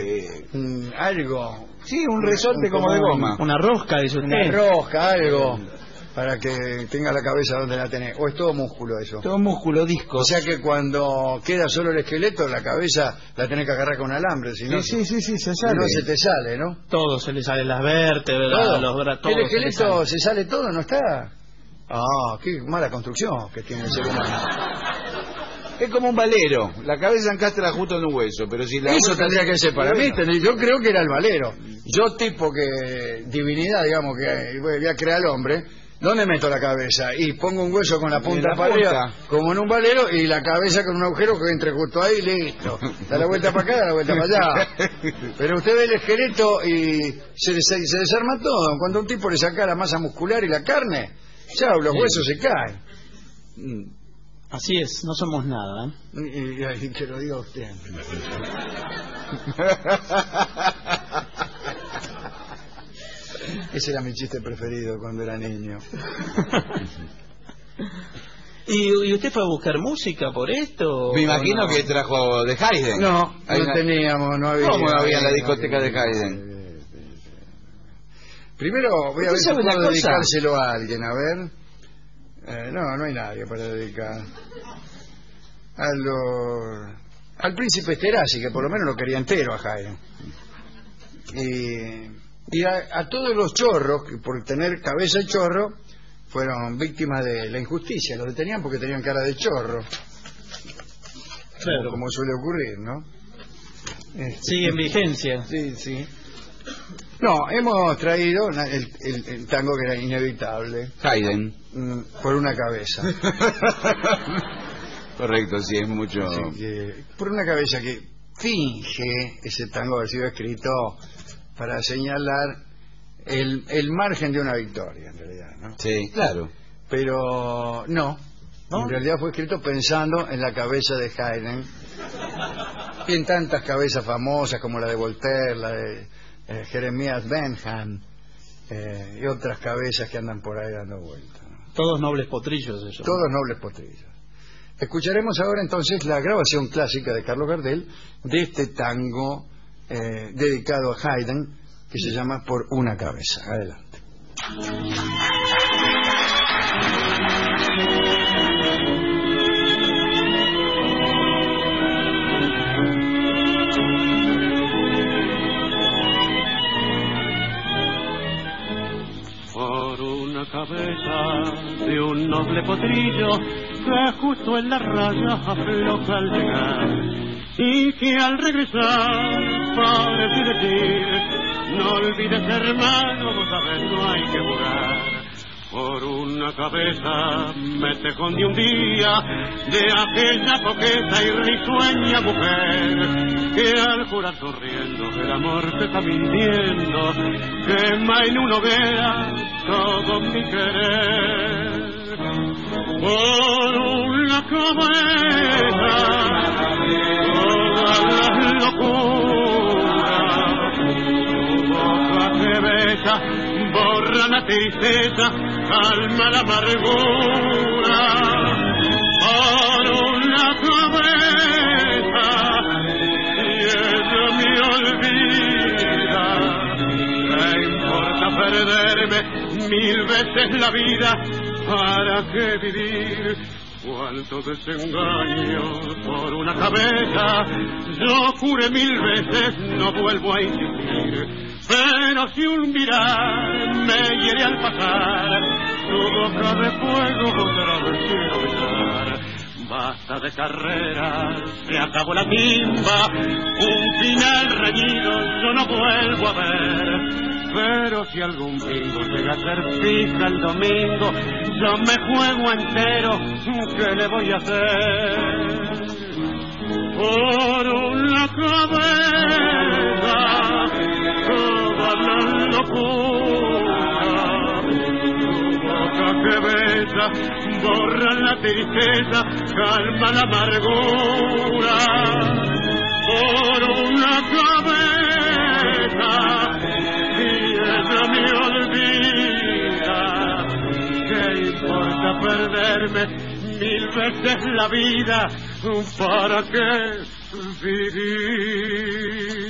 algo. Sí, un resorte como de goma. Una rosca, dice usted. Una rosca, algo, para que tenga la cabeza donde la tenés. ¿O es todo músculo eso? Todo músculo, disco. O sea que cuando queda solo el esqueleto, la cabeza la tenés que agarrar con alambre, si no, Sí, se si sale. no se te sale, ¿no? Todo se le sale, las vértebras, los brazos. ¿El esqueleto se sale todo, no está? Ah, qué mala construcción que tiene el ser humano. Es como un valero. La cabeza encastra justo en un hueso, pero si la Eso vuelta- tendría que ser para mí. Yo creo que era el valero. Yo, tipo que divinidad, digamos, que voy a crear al hombre, ¿dónde meto la cabeza? Y pongo un hueso con la punta la para arriba, punta. como en un valero, y la cabeza con un agujero que entre justo ahí, listo. Da la vuelta para acá, da la vuelta para allá. Pero usted ve el esqueleto y se desarma todo. Cuando a un tipo le saca la masa muscular y la carne, chao, los huesos se caen. Así es, no somos nada, ¿eh? Y que lo diga usted. Ese era mi chiste preferido cuando era niño. ¿Y usted fue a buscar música por esto? Me imagino ¿O no? que trajo de Haydn. No, Hay no una- teníamos, no había. ¿Cómo no había en la discoteca de Haydn? Primero voy a ver si sabe una puedo cosa? dedicárselo a alguien, a ver. No hay nadie para dedicar. Al príncipe Esterhazy, que por lo menos lo quería entero a Haydn. Y a todos los chorros, que por tener cabeza de chorro, fueron víctimas de la injusticia. Los detenían porque tenían cara de chorro. Claro. Como suele ocurrir, ¿no? Sigue en vigencia. Sí. No, hemos traído el tango que era inevitable, Haydn. por una cabeza. Correcto, sí, es mucho... Así que, por una cabeza que finge ese tango haber sido escrito para señalar el margen de una victoria, en realidad, ¿no? Sí, claro. Pero no, en realidad fue escrito pensando en la cabeza de Haydn y en tantas cabezas famosas como la de Voltaire, la de Jeremías Bentham y otras cabezas que andan por ahí dando vueltas, ¿no? Todos nobles potrillos ellos. Todos nobles potrillos. Escucharemos ahora entonces la grabación clásica de Carlos Gardel de este tango dedicado a Haydn, que se llama Por una cabeza. Adelante. Por una cabeza de un noble potrillo que justo en la raya afloja al llegar y que al regresar parece decir: no olvides, hermano, vos sabés, no hay que jurar. Por una cabeza me te escondí un día de aquella coqueta y risueña mujer que al jurar sonriendo el amor te está mintiendo, quema en una hoguera todo mi querer. Por una cabeza todas las locuras, tu boca que besa borra la tristeza, calma la amargura. Por una cabeza y ella me olvida, ¿qué importa perderme 1000 veces la vida? ¿Para qué vivir? Cuánto desengaño por una cabeza. Yo juré 1000 veces, no vuelvo a insistir. Pero si un mirar me hiere al pasar, tu boca de fuego otra vez quiero besar. Basta de carreras, se acabó la timba, un final reñido yo no vuelvo a ver. Pero si algún bingo llega a ser fija el domingo, yo me juego entero, ¿qué le voy a hacer? Por una cabeza, toda la locura, besa, borra la tristeza, calma la amargura. Por una cabeza, y ella me olvida. ¿Qué importa perderme 1000 veces la vida? ¿Para qué vivir?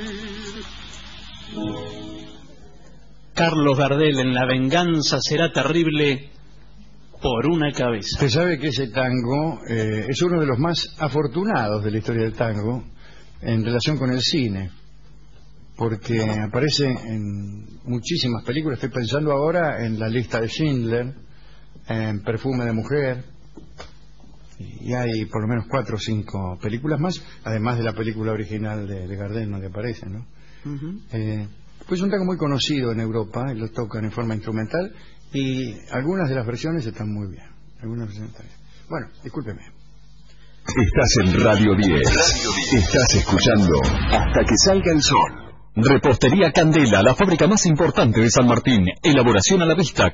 Carlos Gardel en La venganza será terrible por una cabeza. Usted sabe que ese tango es uno de los más afortunados de la historia del tango en relación con el cine, porque aparece en muchísimas películas. Estoy pensando ahora en La lista de Schindler, en Perfume de mujer, y hay por lo menos 4 o 5 películas más, además de la película original de Gardel, donde aparece, ¿no? Pues es un tango muy conocido en Europa, y lo tocan en forma instrumental, y algunas de las versiones están muy bien. Bueno, discúlpeme. Estás en Radio 10. Estás escuchando Hasta que salga el sol. Repostería Candela, la fábrica más importante de San Martín. Elaboración a la vista,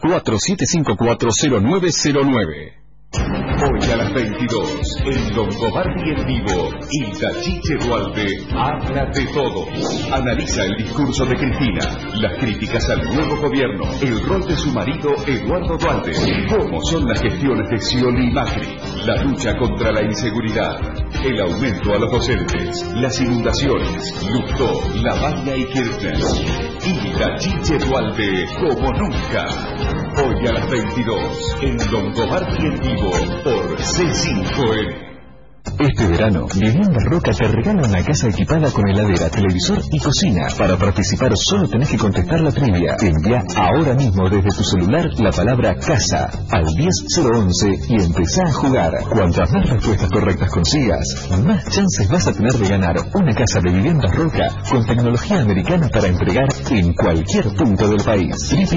47540909. Hoy a las 22, en Longobardi en vivo, Hilda Chiche Dualde habla de todo. Analiza el discurso de Cristina, las críticas al nuevo gobierno, el rol de su marido Eduardo Dualde, cómo son las gestiones de Scioli y Macri, la lucha contra la inseguridad, el aumento a los docentes, las inundaciones, Lustó, Lavagna y Kirchner. Hilda Chiche Dualde como nunca. Hoy a las 22, en Longobardi en vivo, por C5N. Este verano, Vivienda Roca te regala una casa equipada con heladera, televisor y cocina. Para participar solo tenés que contestar la trivia. Envía ahora mismo desde tu celular la palabra casa al 10011 y empezá a jugar. Cuantas más respuestas correctas consigas, más chances vas a tener de ganar una casa de Vivienda Roca con tecnología americana para entregar en cualquier punto del país.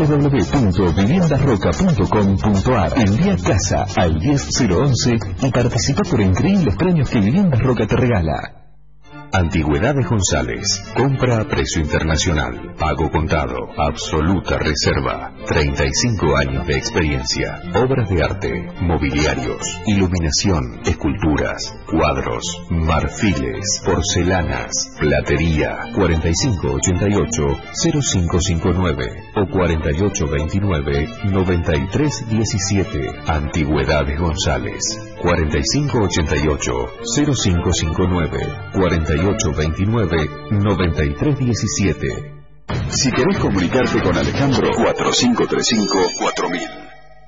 www.viviendaroca.com.ar. Envía casa al 10011 y participa por increíbles premios que Vivienda Roca te regala. Antigüedades González. Compra a precio internacional. Pago contado. Absoluta reserva. 35 años de experiencia. Obras de arte. Mobiliarios. Iluminación. Esculturas. Cuadros. Marfiles. Porcelanas. Platería. 4588-0559 o 4829-9317. Antigüedades González. 4588-0559 4829-9317. Si querés comunicarte con Alejandro, 4535-4000.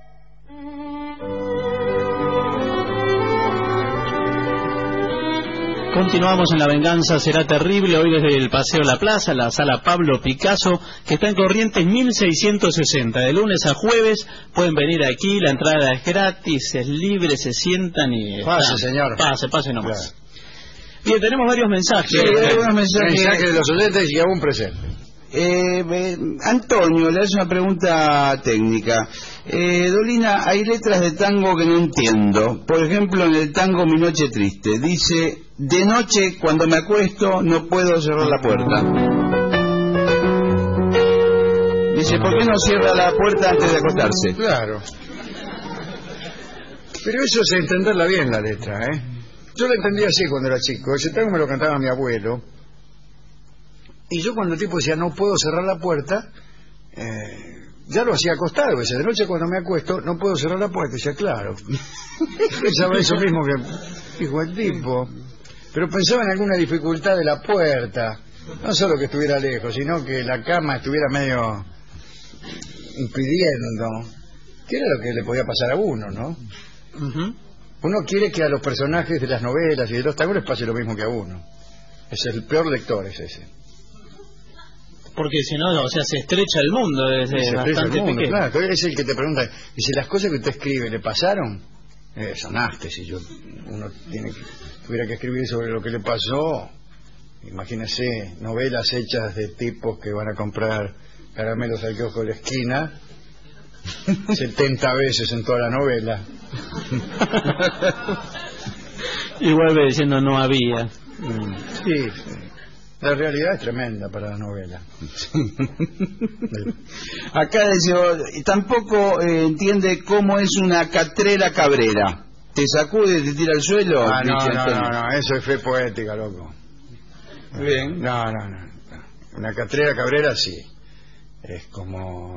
Continuamos en La venganza será terrible, hoy desde el Paseo La Plaza, la sala Pablo Picasso, que está en Corrientes 1660. De lunes a jueves pueden venir aquí, la entrada es gratis, es libre, se sientan y... Pase, señor. Pase nomás. Claro. Bien, tenemos varios mensajes. Sí, hay algunos Mensajes de los oyentes y aún presentes. Antonio le hace una pregunta técnica. Dolina, hay letras de tango que no entiendo. Por ejemplo, en el tango Mi Noche Triste dice: de noche cuando me acuesto no puedo cerrar la puerta. Dice: ¿por qué no cierra la puerta antes de acostarse? Claro. Pero eso es entenderla bien, la letra, ¿eh? Yo la entendía así cuando era chico. Ese tango me lo cantaba mi abuelo. Y yo cuando el tipo decía no puedo cerrar la puerta, ya lo hacía acostado. Decía, de noche cuando me acuesto no puedo cerrar la puerta. Y decía, claro. Pensaba eso mismo que dijo el tipo. Pero pensaba en alguna dificultad de la puerta. No solo que estuviera lejos, sino que la cama estuviera medio impidiendo. Que era lo que le podía pasar a uno, ¿no? Uno quiere que a los personajes de las novelas y de los tangos les pase lo mismo que a uno. Es el peor lector, es ese. Porque si no, o sea, se estretcha el mundo desde bastante pequeño. Claro, es el que te pregunta, dice, ¿las cosas que usted escribe le pasaron? Sonaste, si uno tuviera que escribir sobre lo que le pasó, imagínese, novelas hechas de tipos que van a comprar caramelos al kiosco de la esquina 70 veces en toda la novela. Y vuelve diciendo no había. Sí. La realidad es tremenda para la novela. Acá dice, tampoco entiende cómo es una catrera cabrera. ¿Te sacude, te tira al suelo? No, eso es fe poética, loco. Bien. No. Una catrera cabrera sí. Es como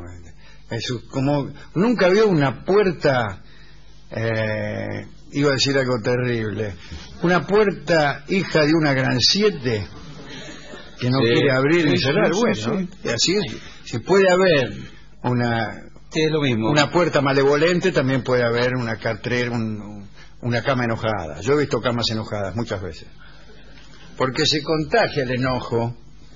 nunca vio una puerta, iba a decir algo terrible, una puerta hija de una gran 7 que no quiere abrir ni cerrar. Bueno, así es. Si puede haber es lo mismo. Una puerta malevolente, también puede haber una catrera, una cama enojada. Yo he visto camas enojadas muchas veces, porque se contagia el enojo.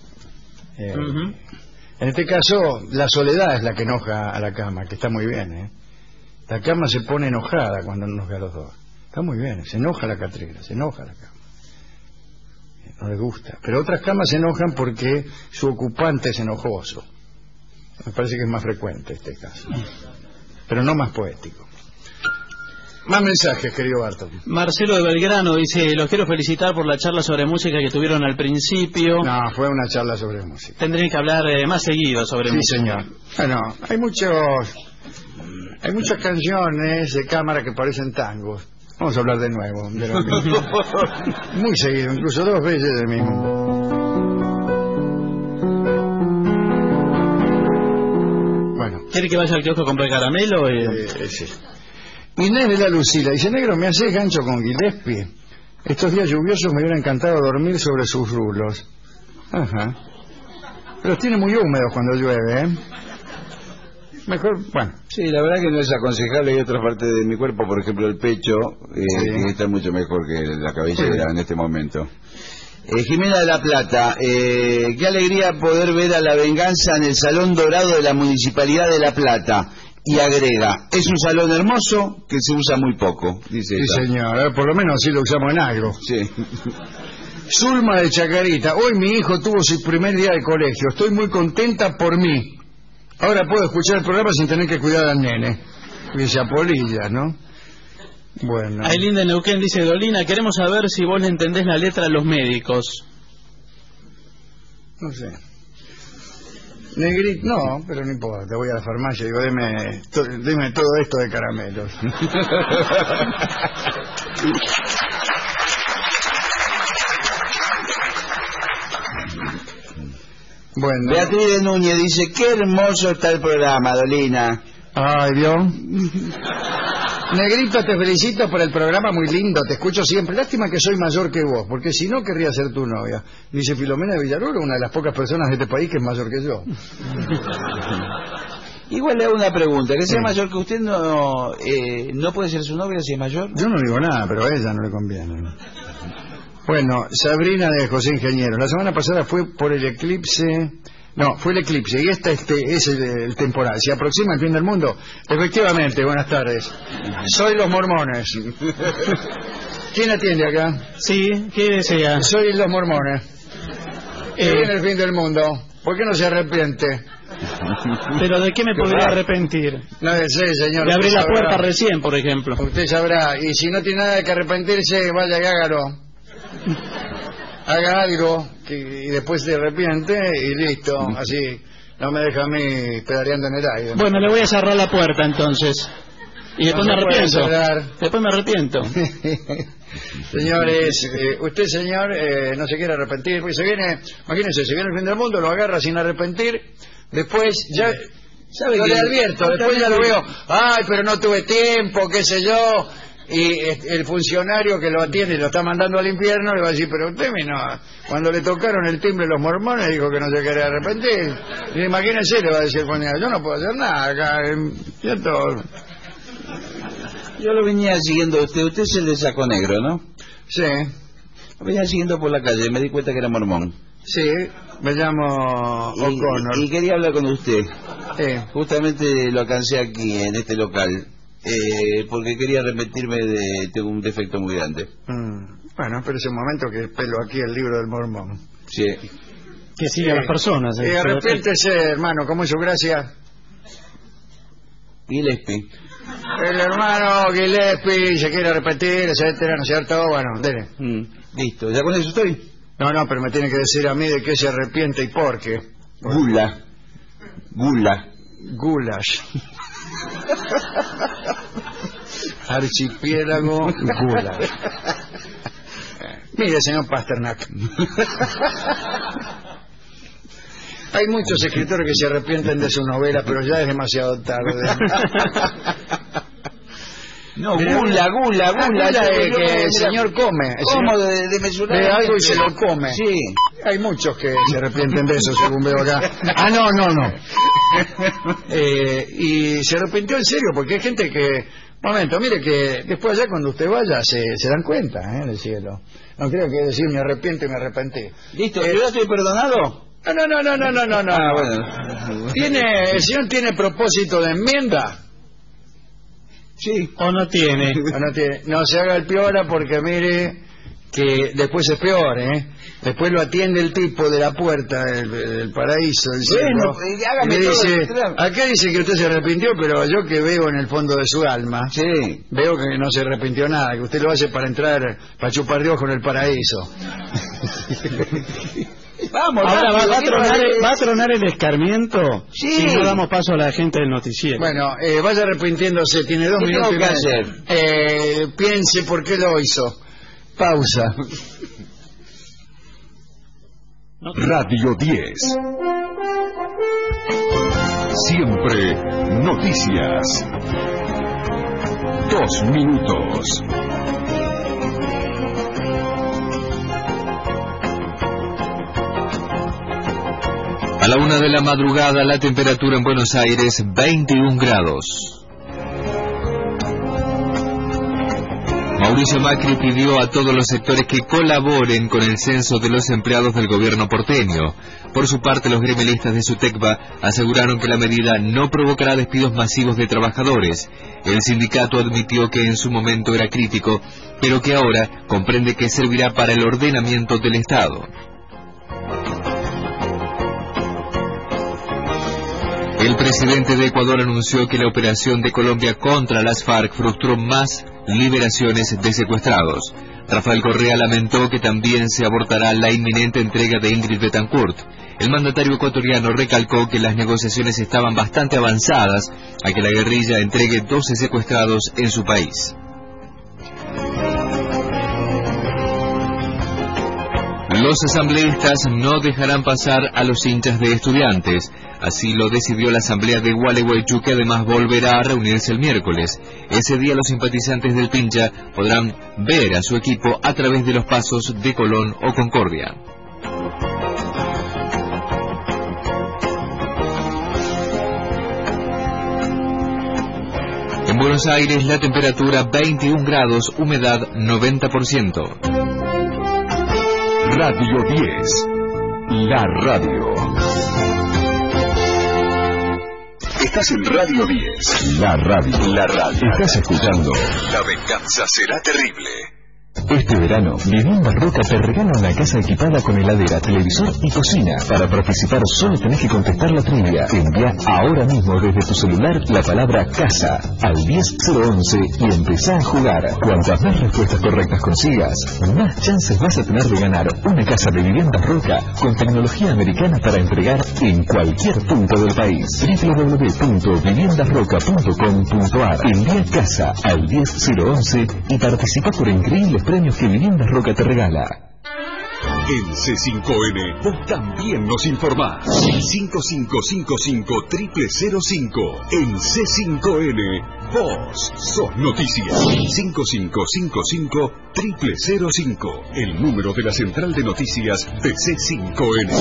En este caso, la soledad es la que enoja a la cama, que está muy bien. La cama se pone enojada cuando enoja a los dos. Está muy bien, se enoja la catrera, se enoja la cama. No le gusta. Pero otras camas se enojan porque su ocupante es enojoso. Me parece que es más frecuente este caso, pero no más poético. Más mensajes, querido Barton. Marcelo de Belgrano dice: los quiero felicitar por la charla sobre música que tuvieron al principio. No, fue una charla sobre música. Tendré que hablar más seguido sobre música. Sí, señor. Bueno, hay muchas canciones de cámara que parecen tangos. Vamos a hablar de nuevo de lo mismo. Muy seguido, incluso 2 veces del mismo. Bueno. ¿Quiere que vaya al kiosco a comprar caramelo? Sí. Inés de la Lucila dice: negro, ¿me haces gancho con Gillespie? Estos días lluviosos me hubiera encantado dormir sobre sus rulos. Ajá. Pero los tiene muy húmedos cuando llueve, ¿eh? Mejor, bueno. Sí, la verdad que no es aconsejable. Hay otras partes de mi cuerpo, por ejemplo el pecho, que está mucho mejor que la cabellera en este momento. Jimena de la Plata, qué alegría poder ver a La Venganza en el Salón Dorado de la Municipalidad de La Plata. Y agrega: es un salón hermoso que se usa muy poco, dice. Sí, señor, por lo menos así lo usamos en agro. Sí. Zulma de Chacarita: hoy mi hijo tuvo su primer día de colegio, estoy muy contenta por mí. Ahora puedo escuchar el programa sin tener que cuidar al nene. Dice Apolilla, ¿no? Bueno. Ailín de Neuquén dice: Dolina, queremos saber si vos le entendés la letra a los médicos. No sé. Negrito, no, pero no importa. Voy a la farmacia y digo: deme todo esto de caramelos. Bueno. Beatriz de Núñez dice: qué hermoso está el programa, Dolina. Ay, Dios. Negrito, te felicito por el programa, muy lindo, te escucho siempre. Lástima que soy mayor que vos, porque si no querría ser tu novia. Dice Filomena de Villaruro, una de las pocas personas de este país que es mayor que yo. Igual le hago una pregunta: que sea mayor que usted, no puede ser su novia si es mayor. Yo no digo nada, pero a ella no le conviene. Bueno, Sabrina de José Ingeniero: la semana pasada fue por el eclipse. No, fue el eclipse y es el temporal. ¿Se aproxima el fin del mundo? Efectivamente, buenas tardes. Soy los mormones. ¿Quién atiende acá? Sí, ¿qué desea? Soy los mormones. Viene el fin del mundo. ¿Por qué no se arrepiente? ¿Pero de qué me podría arrepentir? No sé, señor. Le abrí la puerta recién, por ejemplo. Usted sabrá. Y si no tiene nada de que arrepentirse, vaya y hágalo. Haga algo y después se arrepiente y listo. Así no me deja a mí pedaleando en el aire. Bueno, le voy a cerrar la puerta entonces. Y después me arrepiento. Después me arrepiento. Señores, usted, señor, no se quiere arrepentir. Pues se viene, imagínense, se viene el fin del mundo, lo agarra sin arrepentir. Después ya... ¿Sabe? Yo le advierto, después ya lo veo. Ay, pero no tuve tiempo, qué sé yo. Y el funcionario que lo atiende y lo está mandando al infierno le va a decir: pero usted cuando le tocaron el timbre los mormones dijo que no se quería arrepentir. Y imagínese, le va a decir el funcionario: yo no puedo hacer nada acá, ¿cierto? Yo lo venía siguiendo a usted es el de saco negro, ¿no? Sí. Lo venía siguiendo por la calle, me di cuenta que era mormón. Sí, me llamo O'Connor. Y quería hablar con usted. Sí. Justamente lo alcancé aquí, en este local. Porque quería arrepentirme tengo un defecto muy grande. Bueno, espérese un momento que pelo aquí el libro del mormón. Sí. Que sigue a las personas. Arrepiéntese, hermano, ¿cómo es su gracia? Gillespie. El hermano Gillespie se quiere arrepentir, etcétera, ¿no es cierto? Bueno, dele. Listo, ¿ya con eso estoy? No, pero me tiene que decir a mí de qué se arrepiente y por qué. Gula. Gulash. Archipiélago Gulash. Mire, señor Pasternak. Hay muchos escritores que se arrepienten de su novela, pero ya es demasiado tarde. No, gula. Que el señor come. ¿Cómo de mesurar? Ve algo y se lo come. Sí. Hay muchos que se arrepienten de eso, según veo acá. No. Y se arrepintió en serio, porque hay gente que... Momento, mire que después allá cuando usted vaya se dan cuenta, en el cielo. No creo que decir me arrepiento y me arrepentí. ¿Listo? ¿Yo ya estoy perdonado? No. Ah, bueno. ¿El señor tiene propósito de enmienda? Sí. ¿O no tiene? No se haga el piola porque mire que después es peor, Después lo atiende el tipo de la puerta del paraíso, del cielo, y me dice, acá dice que usted se arrepintió, pero yo que veo en el fondo de su alma, sí, veo que no se arrepintió nada, que usted lo hace para entrar, para chupar de ojo en el paraíso. Vamos, ahora va a tronar el escarmiento. Sí. Si no damos paso a la gente del noticiero. Bueno, vaya arrepintiéndose, tiene 2 minutos y tengo que hacer? Piense por qué lo hizo. Pausa. Radio 10. Siempre noticias. 2 minutos. A la 1 de la madrugada, la temperatura en Buenos Aires, 21 grados. Mauricio Macri pidió a todos los sectores que colaboren con el censo de los empleados del gobierno porteño. Por su parte, los gremialistas de SUTECBA aseguraron que la medida no provocará despidos masivos de trabajadores. El sindicato admitió que en su momento era crítico, pero que ahora comprende que servirá para el ordenamiento del Estado. El presidente de Ecuador anunció que la operación de Colombia contra las FARC frustró más liberaciones de secuestrados. Rafael Correa lamentó que también se abortará la inminente entrega de Ingrid Betancourt. El mandatario ecuatoriano recalcó que las negociaciones estaban bastante avanzadas a que la guerrilla entregue 12 secuestrados en su país. Los asambleístas no dejarán pasar a los hinchas de Estudiantes. Así lo decidió la asamblea de Gualeguaychú, que además volverá a reunirse el miércoles. Ese día los simpatizantes del Pincha podrán ver a su equipo a través de los pasos de Colón o Concordia. En Buenos Aires la temperatura 21 grados, humedad 90%. Radio 10. La radio. Estás en Radio 10. La radio. Estás escuchando La venganza será terrible. Este verano, Vivienda Roca te regala una casa equipada con heladera, televisor y cocina. Para participar solo tenés que contestar la trivia. Envía ahora mismo desde tu celular la palabra casa al 10011 y empezá a jugar. Cuantas más respuestas correctas consigas, más chances vas a tener de ganar una casa de Vivienda Roca con tecnología americana para entregar en cualquier punto del país. www.viviendaroca.com.ar. Envía casa al 10011 y participa por increíbles premios que Vivienda Roca te regala. En C5N vos también nos informás. 5555-005. En C5N vos sos noticia. 5555-005. El número de la central de noticias de C5N.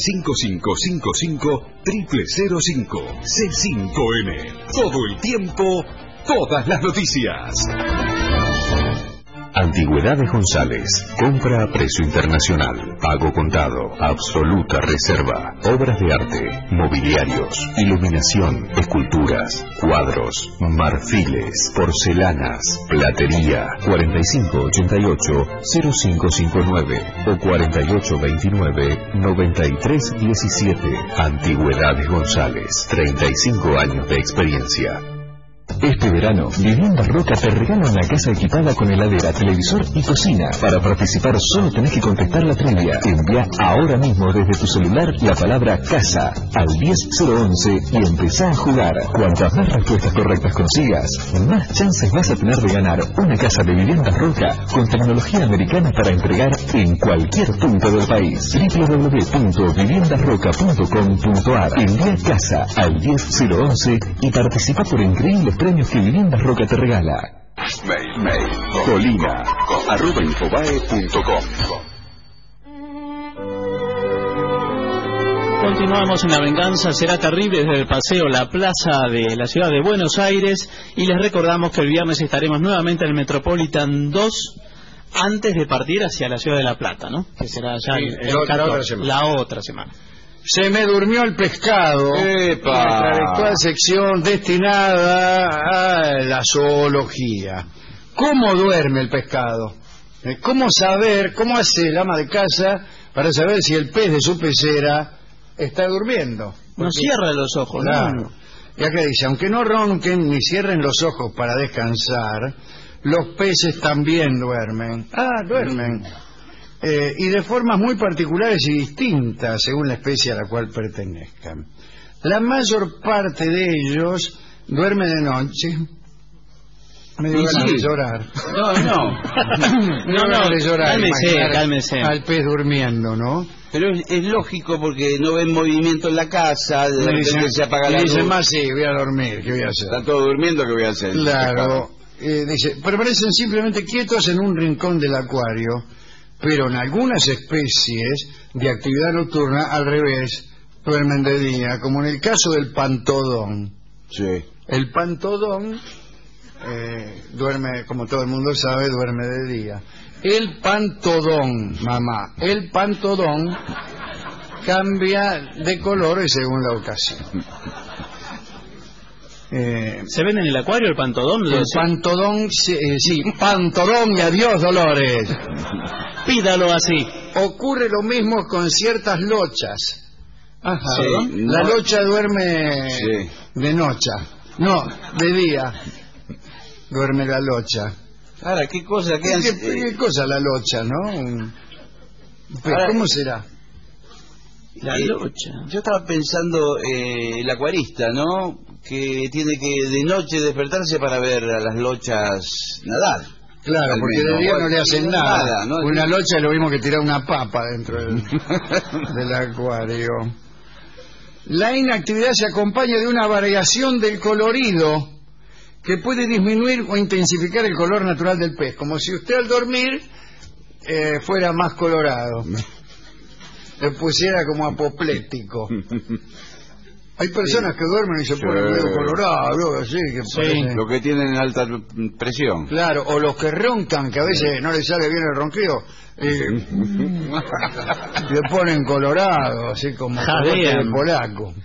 5555-005. C5N. Todo el tiempo, todas las noticias. Antigüedades González. Compra a precio internacional. Pago contado. Absoluta reserva. Obras de arte. Mobiliarios. Iluminación. Esculturas. Cuadros. Marfiles. Porcelanas. Platería. 4588-0559 o 4829-9317. Antigüedades González. 35 años de experiencia. Este verano, Viviendas Roca te regala una casa equipada con heladera, televisor y cocina. Para participar solo tenés que contestar la trivia. Envía ahora mismo desde tu celular la palabra casa al 10011 y empezá a jugar. Cuantas más respuestas correctas consigas, más chances vas a tener de ganar una casa de Viviendas Roca con tecnología americana para entregar en cualquier punto del país. www.viviendasroca.com.ar. Envía casa al 10011 y participa por increíbles premios que Viviendas Roca te regala. Mail. colina@infobae.com. Continuamos en La Venganza Será Terrible desde el Paseo La Plaza de la ciudad de Buenos Aires y les recordamos que el viernes estaremos nuevamente en el Metropolitan 2 antes de partir hacia la ciudad de La Plata, ¿no? Que será ya la otra semana. Se me durmió el pescado. ¡Epa! Nuestra actual sección destinada a la zoología. ¿Cómo duerme el pescado? ¿Cómo hace el ama de casa para saber si el pez de su pecera está durmiendo? No cierra los ojos, claro. ¿no? Y acá dice, aunque no ronquen ni cierren los ojos para descansar, los peces también duermen. Duermen. Y de formas muy particulares y distintas según la especie a la cual pertenezcan. La mayor parte de ellos duerme de noche. Me dio ganas de llorar. No, de llorar. Cálmese. Al pez durmiendo, ¿no? Pero es lógico porque no ven movimiento en la casa, de repente se apaga la luz. Dice más, sí, voy a dormir, ¿qué voy a hacer? Está todo durmiendo, ¿qué voy a hacer? Claro. Dice, permanecen simplemente quietos en un rincón del acuario, pero en algunas especies de actividad nocturna, al revés, duermen de día, como en el caso del pantodón. Sí. El pantodón duerme, como todo el mundo sabe, duerme de día. El pantodón, mamá, el pantodón cambia de colores según la ocasión. ¿Se ven en el acuario el pantodón? El pantodón, sí, pantodón y adiós Dolores. Pídalo así. Ocurre lo mismo con ciertas lochas. Ajá. Sí, la locha duerme de noche. No, de día. Duerme la locha. Ahora, ¿qué cosa? ¿Qué cosa la locha, no? ¿Cómo será? La locha. Yo estaba pensando el acuarista, ¿no? Que tiene que de noche despertarse para ver a las lochas nadar. Claro, porque de día no le hacen nada. ¿no? Una locha es lo mismo que tirar una papa dentro del acuario. La inactividad se acompaña de una variación del colorido que puede disminuir o intensificar el color natural del pez, como si usted al dormir fuera más colorado, le pusiera como apoplético. Hay personas que duermen y se ponen medio colorados, así, que parecen... Lo que tienen alta presión. Claro, o los que roncan, que a veces no les sale bien el ronqueo, le ponen colorado, así como de polaco.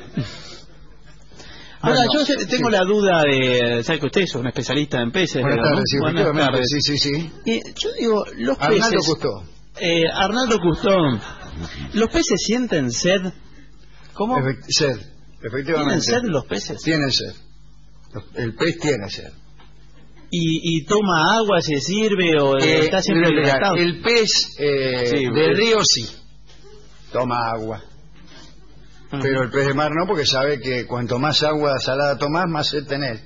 Ahora, yo tengo la duda de... ¿Sabe que usted es un especialista en peces? Buenas tardes, sí. Yo digo, los Arnaldo peces... Custó. Arnaldo Custó. ¿Los peces sienten sed? ¿Cómo? Sed, efectivamente. ¿Tienen sed los peces? Tienen sed. El pez tiene sed. ¿Y toma agua, se sirve o está siempre hidratado? El pez de río sí toma agua. Pero el pez de mar no, porque sabe que cuanto más agua salada tomás, más sed tenés.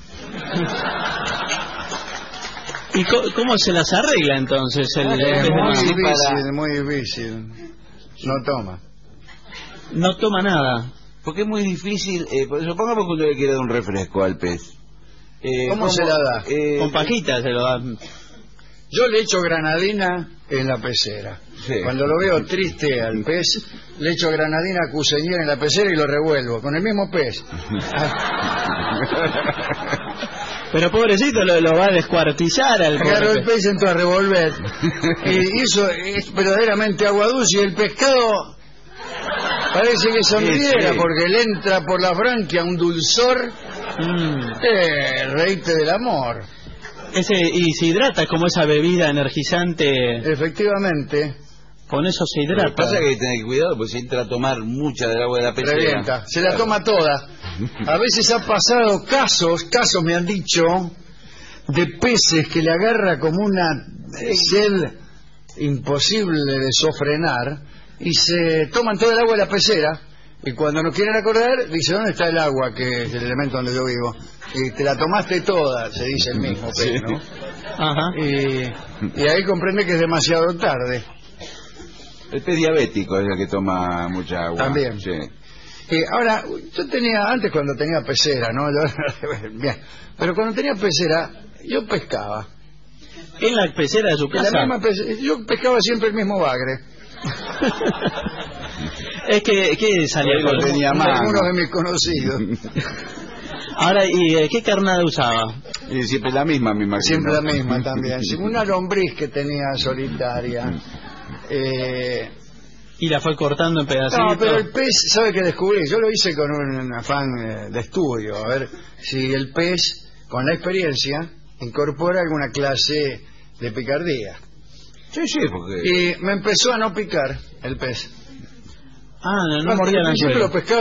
¿Y cómo se las arregla entonces el pez de mar? Muy difícil. No toma. No toma nada. Porque es muy difícil. Supongamos que uno le quiere dar un refresco al pez. ¿Cómo se la da? Con pajitas se lo dan. Yo le echo granadina en la pecera. Sí. Cuando lo veo triste al pez, le echo granadina cuseñera en la pecera y lo revuelvo con el mismo pez. Pero pobrecito lo va a descuartizar al pez. Claro, el pez entró a revolver. Y eso es verdaderamente agua dulce, y el pescado parece que sonriera, porque le entra por la branquia un dulzor. Reíte del amor. Y se hidrata como esa bebida energizante. Efectivamente. Con eso se hidrata. Lo que pasa es que hay que tener cuidado, porque si entra a tomar mucha del agua de la pecera. Revienta. Se la toma toda. A veces ha pasado casos me han dicho, de peces que le agarra como una sed imposible de sofrenar y se toman todo el agua de la pecera y cuando nos quieren acordar, dice, ¿dónde está el agua, que es el elemento donde yo vivo? Y te la tomaste toda, se dice el mismo pez, ¿no? Ajá. Y ahí comprende que es demasiado tarde. El pez diabético es el que toma mucha agua. También. Sí. Ahora, yo tenía, antes cuando tenía pecera, ¿no? Bien, pero cuando tenía pecera, yo pescaba. ¿En la pecera de su En casa? la misma yo pescaba siempre el mismo bagre. Es que, ¿qué salía Lo con tenía más. Algunos de mis conocidos. Ahora, ¿y qué carnada usaba? Y siempre la misma, me imagino. Siempre la misma también. Una lombriz que tenía solitaria. Y la fue cortando en pedacitos. No, pero el pez, ¿sabe qué descubrí? Yo lo hice con un afán de estudio, a ver si el pez, con la experiencia, incorpora alguna clase de picardía. Sí, porque... Y me empezó a no picar el pez. No mordía la Siempre lo anzuelo. pescaba.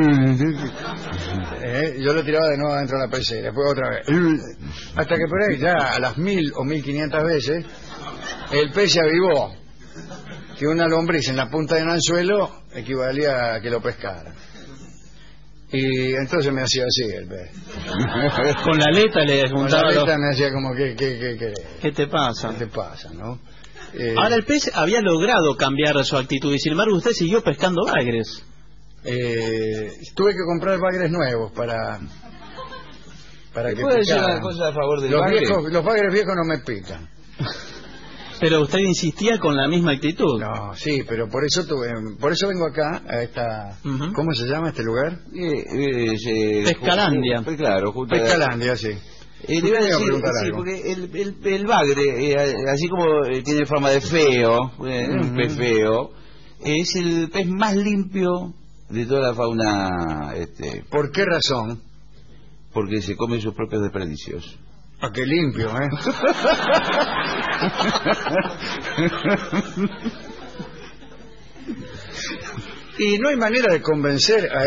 Yo lo tiraba de nuevo dentro de la pecera, después otra vez. Hasta que por ahí, ya a las 1000 o 1500 veces, el pez se avivó. Que una lombriz en la punta de un anzuelo equivalía a que lo pescara. Y entonces me hacía así el pez. Con la aleta le Con la juntaba aleta me hacía como que ¿Qué te pasa? ¿qué te pasa, no? Ahora el pez había logrado cambiar su actitud y sin embargo usted siguió pescando bagres. Tuve que comprar bagres nuevos para que ¿Puedo decir picaran. una cosa a favor del bagre? Los bagres viejos no me pican. Pero usted insistía con la misma actitud. No, sí, pero por eso vengo acá a esta, Ujú. ¿cómo se llama este lugar? Pescalandia. Claro, justo. Pescalandia, sí. Le iba a Te iba a decir, preguntar sí, algo. porque el bagre, así como tiene forma de feo, un pez feo, es el pez más limpio de toda la fauna, ¿Por qué razón? porque se come sus propios desperdicios. ¿A qué limpio, eh? Y no hay manera de convencer a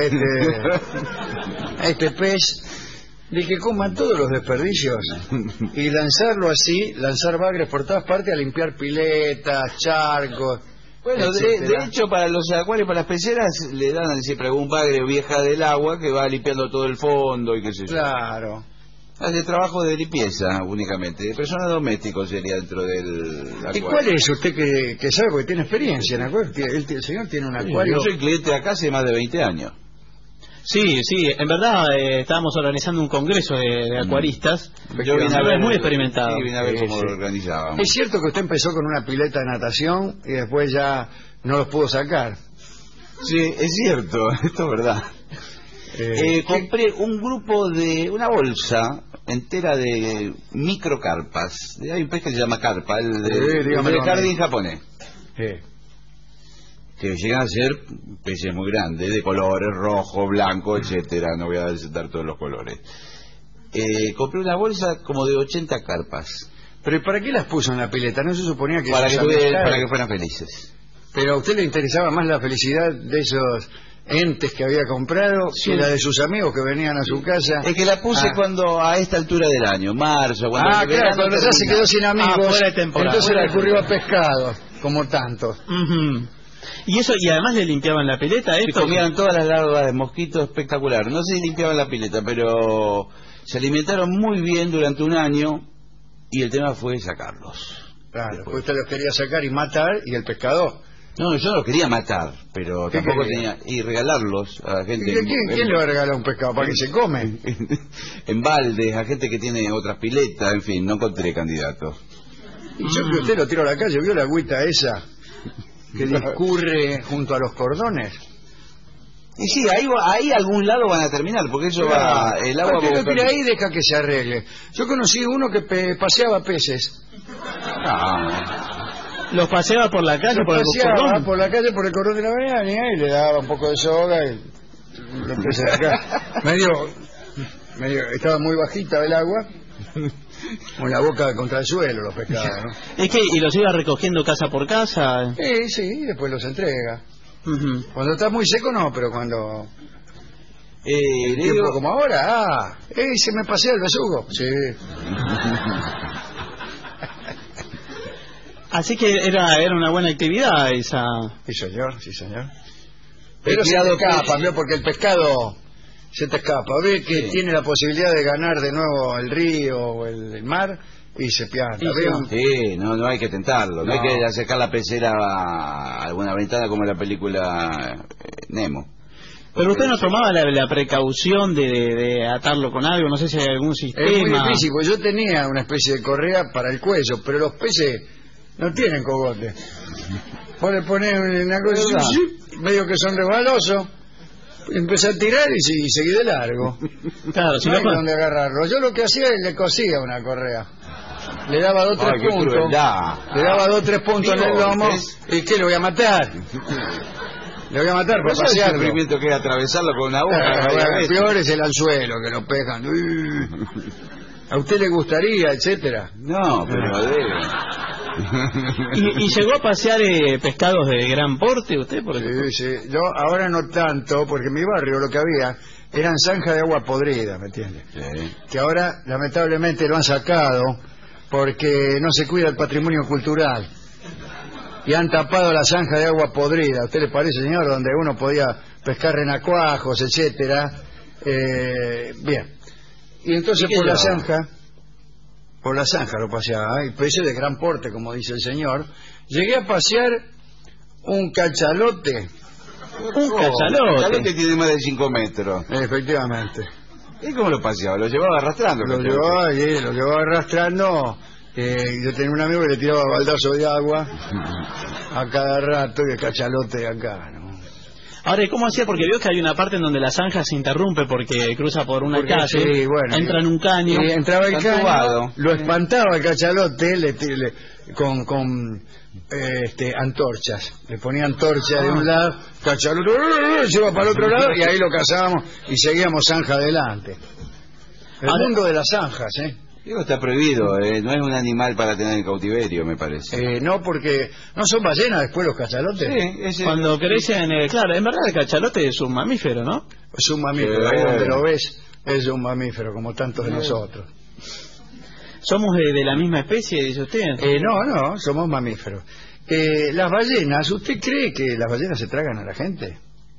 este pez de que coma todos los desperdicios y lanzarlo así, lanzar bagres por todas partes a limpiar piletas, charcos. Bueno, de hecho, para los acuarios, para las peceras, le dan siempre algún bagre vieja del agua que va limpiando todo el fondo y qué sé yo. Claro. Hace trabajo de limpieza únicamente, de personal doméstico sería dentro del acuario. ¿Y cuál es usted que sabe, porque tiene experiencia en acuario? El señor tiene un acuario. Yo soy cliente acá hace más de 20 años. Sí, en verdad estábamos organizando un congreso de acuaristas. Yo vine a ver, Es muy experimentado. Sí, vine a ver cómo Sí. lo organizábamos. Es cierto que usted empezó con una pileta de natación y después ya no los pudo sacar. Sí, es cierto, esto es verdad. Compré un grupo una bolsa entera de microcarpas. Hay un pez que se llama carpa, el dígamelo de a jardín mí. japonés, que llegan a ser peces muy grandes, de colores rojo, blanco, etcétera. No voy a dar todos los colores. Compré una bolsa como de 80 carpas ¿Pero ¿y para qué las puso en la pileta? ¿No se suponía que para sus que amistades- fueran felices. Pero a usted le interesaba más la felicidad de esos entes que había comprado que la de sus amigos que venían a su casa? Es que la puse cuando a esta altura del año, marzo, cuando el Claro, verano cuando ya se termina. quedó sin amigos, fuera de temporada. entonces Fuera le de ocurrió a pescado, como tantos. Ujú. Y además le limpiaban la pileta, Se esto. comían todas las larvas de mosquito, espectacular. No se limpiaban la pileta, pero se alimentaron muy bien durante un año y el tema fue sacarlos. Claro, Después. usted los quería sacar y matar, y el pescador. No, yo no los quería matar, pero ¿Qué tampoco quería? tenía... Y regalarlos a ¿Y gente... quién le va a regalar un pescado? ¿Para que se come? en baldes, a gente que tiene otras piletas, en fin, no encontré candidatos. Y yo que usted lo tiro a la calle, ¿vio la agüita esa que discurre junto a los cordones? Y sí, ahí algún lado van a terminar, porque eso va... El agua ¿Por qué va a lo tira buscar- ahí y deja que se arregle? Yo conocí uno que paseaba peces. Los paseaba por la calle, por el Paseaba cordón. por la calle, por el cordón de la avenida, y le daba un poco de soga y lo empecé a sacar. medio, estaba muy bajita el agua, con la boca contra el suelo los pescados, ¿no? Es que, y los iba recogiendo casa por casa. Sí, y después los entrega. Ujú. Cuando está muy seco no, pero cuando ¿En tiempo como ahora? Se me pasea el besugo. Sí. Así que era una buena actividad esa. Sí, señor, sí, señor. Pero se te escapa, ¿no? Porque el pescado se te escapa. Ve que tiene la posibilidad de ganar de nuevo el río o el mar y se pianta. Sí, no hay que tentarlo. No hay que acercar la pecera a alguna ventana como en la película Nemo. Pero usted no tomaba la precaución de atarlo con algo, no sé si hay algún sistema. Es muy difícil, porque yo tenía una especie de correa para el cuello, pero los peces no tienen cogote. Vos le ponés una cosa, medio que son resbalosos, empecé a tirar y seguí de largo. Claro, si no hay donde agarrarlo. Yo lo que hacía es le cosía una correa. Le daba 2 o 3 puntos. Le daba 2 o 3 puntos en el lomo. ¿Y qué? ¿Lo voy a matar? Le voy a matar por pasearlo. El sufrimiento que es atravesarlo con una aguja. Peor es el anzuelo, que lo pegan. ¿A usted le gustaría, etcétera? No, pero debe. ¿Y llegó a pasear pescados de gran porte usted? Sí. Yo ahora no tanto, porque en mi barrio lo que había eran zanjas de agua podrida, ¿me entiende? Sí. Que ahora lamentablemente lo han sacado porque no se cuida el patrimonio cultural. Y han tapado la zanja de agua podrida. ¿A usted le parece, señor? Donde uno podía pescar renacuajos, etcétera. Bien. Y entonces por la zanja lo paseaba, y peces de gran porte, como dice el señor. Llegué a pasear un cachalote. Un cachalote tiene más de 5 metros. Efectivamente. ¿Y cómo lo paseaba? ¿Lo llevaba arrastrando? Lo llevaba arrastrando. Yo tenía un amigo que le tiraba baldazo de agua a cada rato, y el cachalote de acá, ¿no? Ahora, ¿y cómo hacía? Porque veo que hay una parte en donde la zanja se interrumpe porque cruza por una calle, entra en un caño. Y entraba el caño, lo espantaba el cachalote con antorchas. Le ponía antorchas de un lado, cachalote se iba para el otro lado, y ahí lo cazábamos y seguíamos zanja adelante. El mundo de las zanjas, Digo, está prohibido, no es un animal para tener en cautiverio, me parece. No, porque no son ballenas después los cachalotes. Sí, cuando crecen, claro, en verdad el cachalote es un mamífero, ¿no? Es un mamífero, ahí donde lo ves es un mamífero, como tantos de nosotros. ¿Somos de la misma especie, dice usted? No, somos mamíferos. Las ballenas, ¿usted cree que las ballenas se tragan a la gente?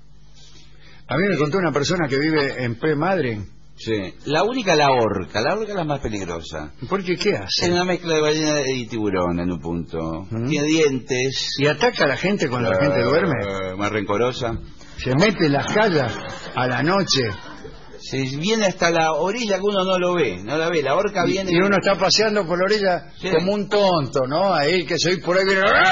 A mí me contó una persona que vive en P. Madryn. Sí. La orca es la más peligrosa. ¿Por qué? ¿Qué hace? Es una mezcla de ballena y tiburón en un punto. Tiene dientes. ¿Y ataca a la gente cuando la gente duerme? Más rencorosa. Se mete en las calles a la noche. Se viene hasta la orilla que uno no lo ve, no la ve. La orca viene... Y uno está paseando por la orilla como un tonto, ¿no? Ahí que soy por ahí...